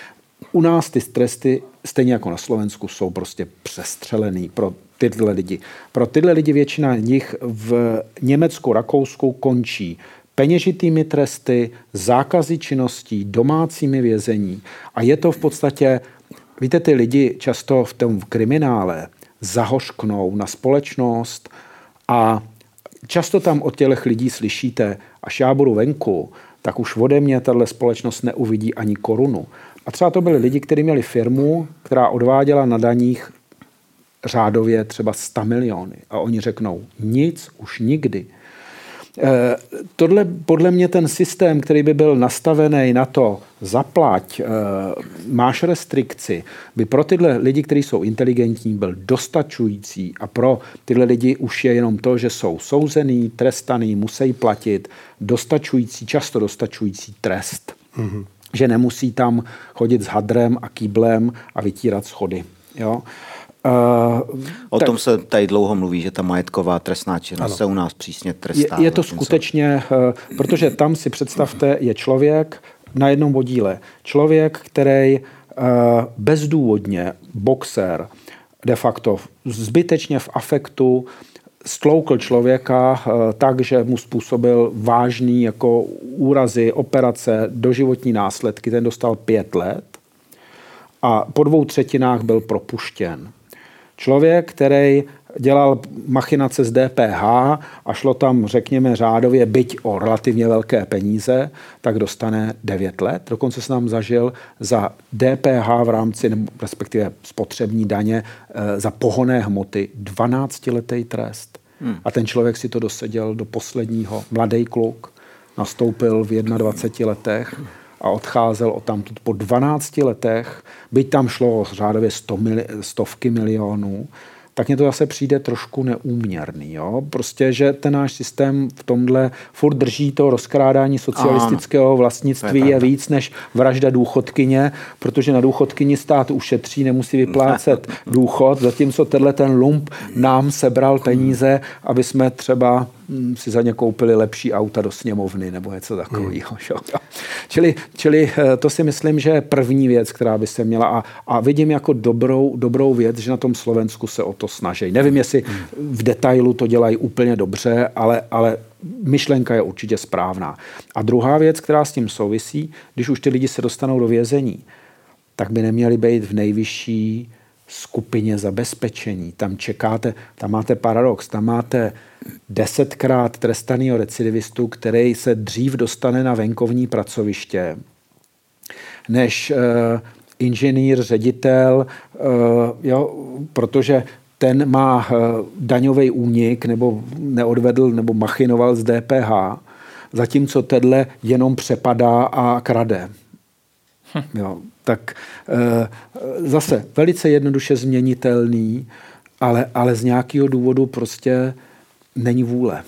u nás ty tresty, stejně jako na Slovensku, jsou prostě přestřelený pro tyhle lidi. Pro tyhle lidi většina nich v Německu, Rakousku končí peněžitými tresty, zákazy činností, domácími vězení. A je to v podstatě, víte, ty lidi často v tom kriminále zahořknou na společnost a často tam od těch lidí slyšíte, až já budu venku, tak už ode mě tato společnost neuvidí ani korunu. A třeba to byli lidi, kteří měli firmu, která odváděla na daních řádově třeba sto miliony. A oni řeknou, nic, už nikdy. E, tohle, podle mě ten systém, který by byl nastavený na to zaplať, e, máš restrikci, by pro tyhle lidi, kteří jsou inteligentní, byl dostačující a pro tyhle lidi už je jenom to, že jsou souzený, trestaný, musí platit dostačující, často dostačující trest. Mm-hmm. Že nemusí tam chodit s hadrem a kýblem a vytírat schody. Jo? Uh, o tak, tom se tady dlouho mluví, že ta majetková trestná činnost se u nás přísně trestá. Je, je to skutečně, uh, protože tam si představte, je člověk na jednom oddíle. Člověk, který uh, bezdůvodně, boxer, de facto zbytečně v afektu stloukl člověka uh, tak, že mu způsobil vážný jako úrazy, operace, doživotní následky. Ten dostal pět let a po dvou třetinách byl propuštěn. Člověk, který dělal machinace z D P H a šlo tam, řekněme, řádově, byť o relativně velké peníze, tak dostane devět let. Dokonce se nám zažil za D P H v rámci, nebo respektive spotřební daně, za pohonné hmoty dvanáctiletý trest. Hmm. A ten člověk si to doseděl do posledního. Mladý kluk nastoupil v dvaceti jedné letech a odcházel odtamtud po dvanácti letech, byť tam šlo o řádově sto mili, stovky milionů, tak mně to zase přijde trošku neúměrný. Jo? Prostě, že ten náš systém v tomhle furt drží to rozkrádání socialistického vlastnictví je víc než vražda důchodkyně, protože na důchodkyni stát ušetří, nemusí vyplácet důchod, zatímco tenhle ten lump nám sebral peníze, aby jsme třeba si za ně koupili lepší auta do sněmovny nebo něco takového. Hmm. Čili, čili to si myslím, že je první věc, která by se měla a, a vidím jako dobrou, dobrou věc, že na tom Slovensku se o to snaží. Nevím, jestli v detailu to dělají úplně dobře, ale, ale myšlenka je určitě správná. A druhá věc, která s tím souvisí, když už ty lidi se dostanou do vězení, tak by neměli být v nejvyšší skupině zabezpečení. Tam čekáte, tam máte paradox, tam máte desetkrát trestaného recidivistu, který se dřív dostane na venkovní pracoviště, než uh, inženýr, ředitel, uh, jo, protože ten má uh, daňový únik, nebo neodvedl, nebo machinoval z D P H, zatímco tenhle jenom přepadá a krade. Hm. Jo, tak uh, zase velice jednoduše změnitelný, ale, ale z nějakého důvodu prostě není vůle.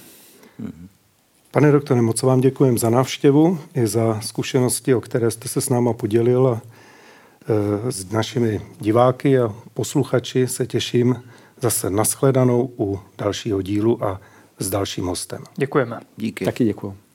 Pane doktore, moc vám děkujeme za návštěvu i za zkušenosti, o které jste se s náma podělil a e, s našimi diváky a posluchači se těším zase nashledanou u dalšího dílu a s dalším hostem. Děkujeme. Díky. Taky děkuju.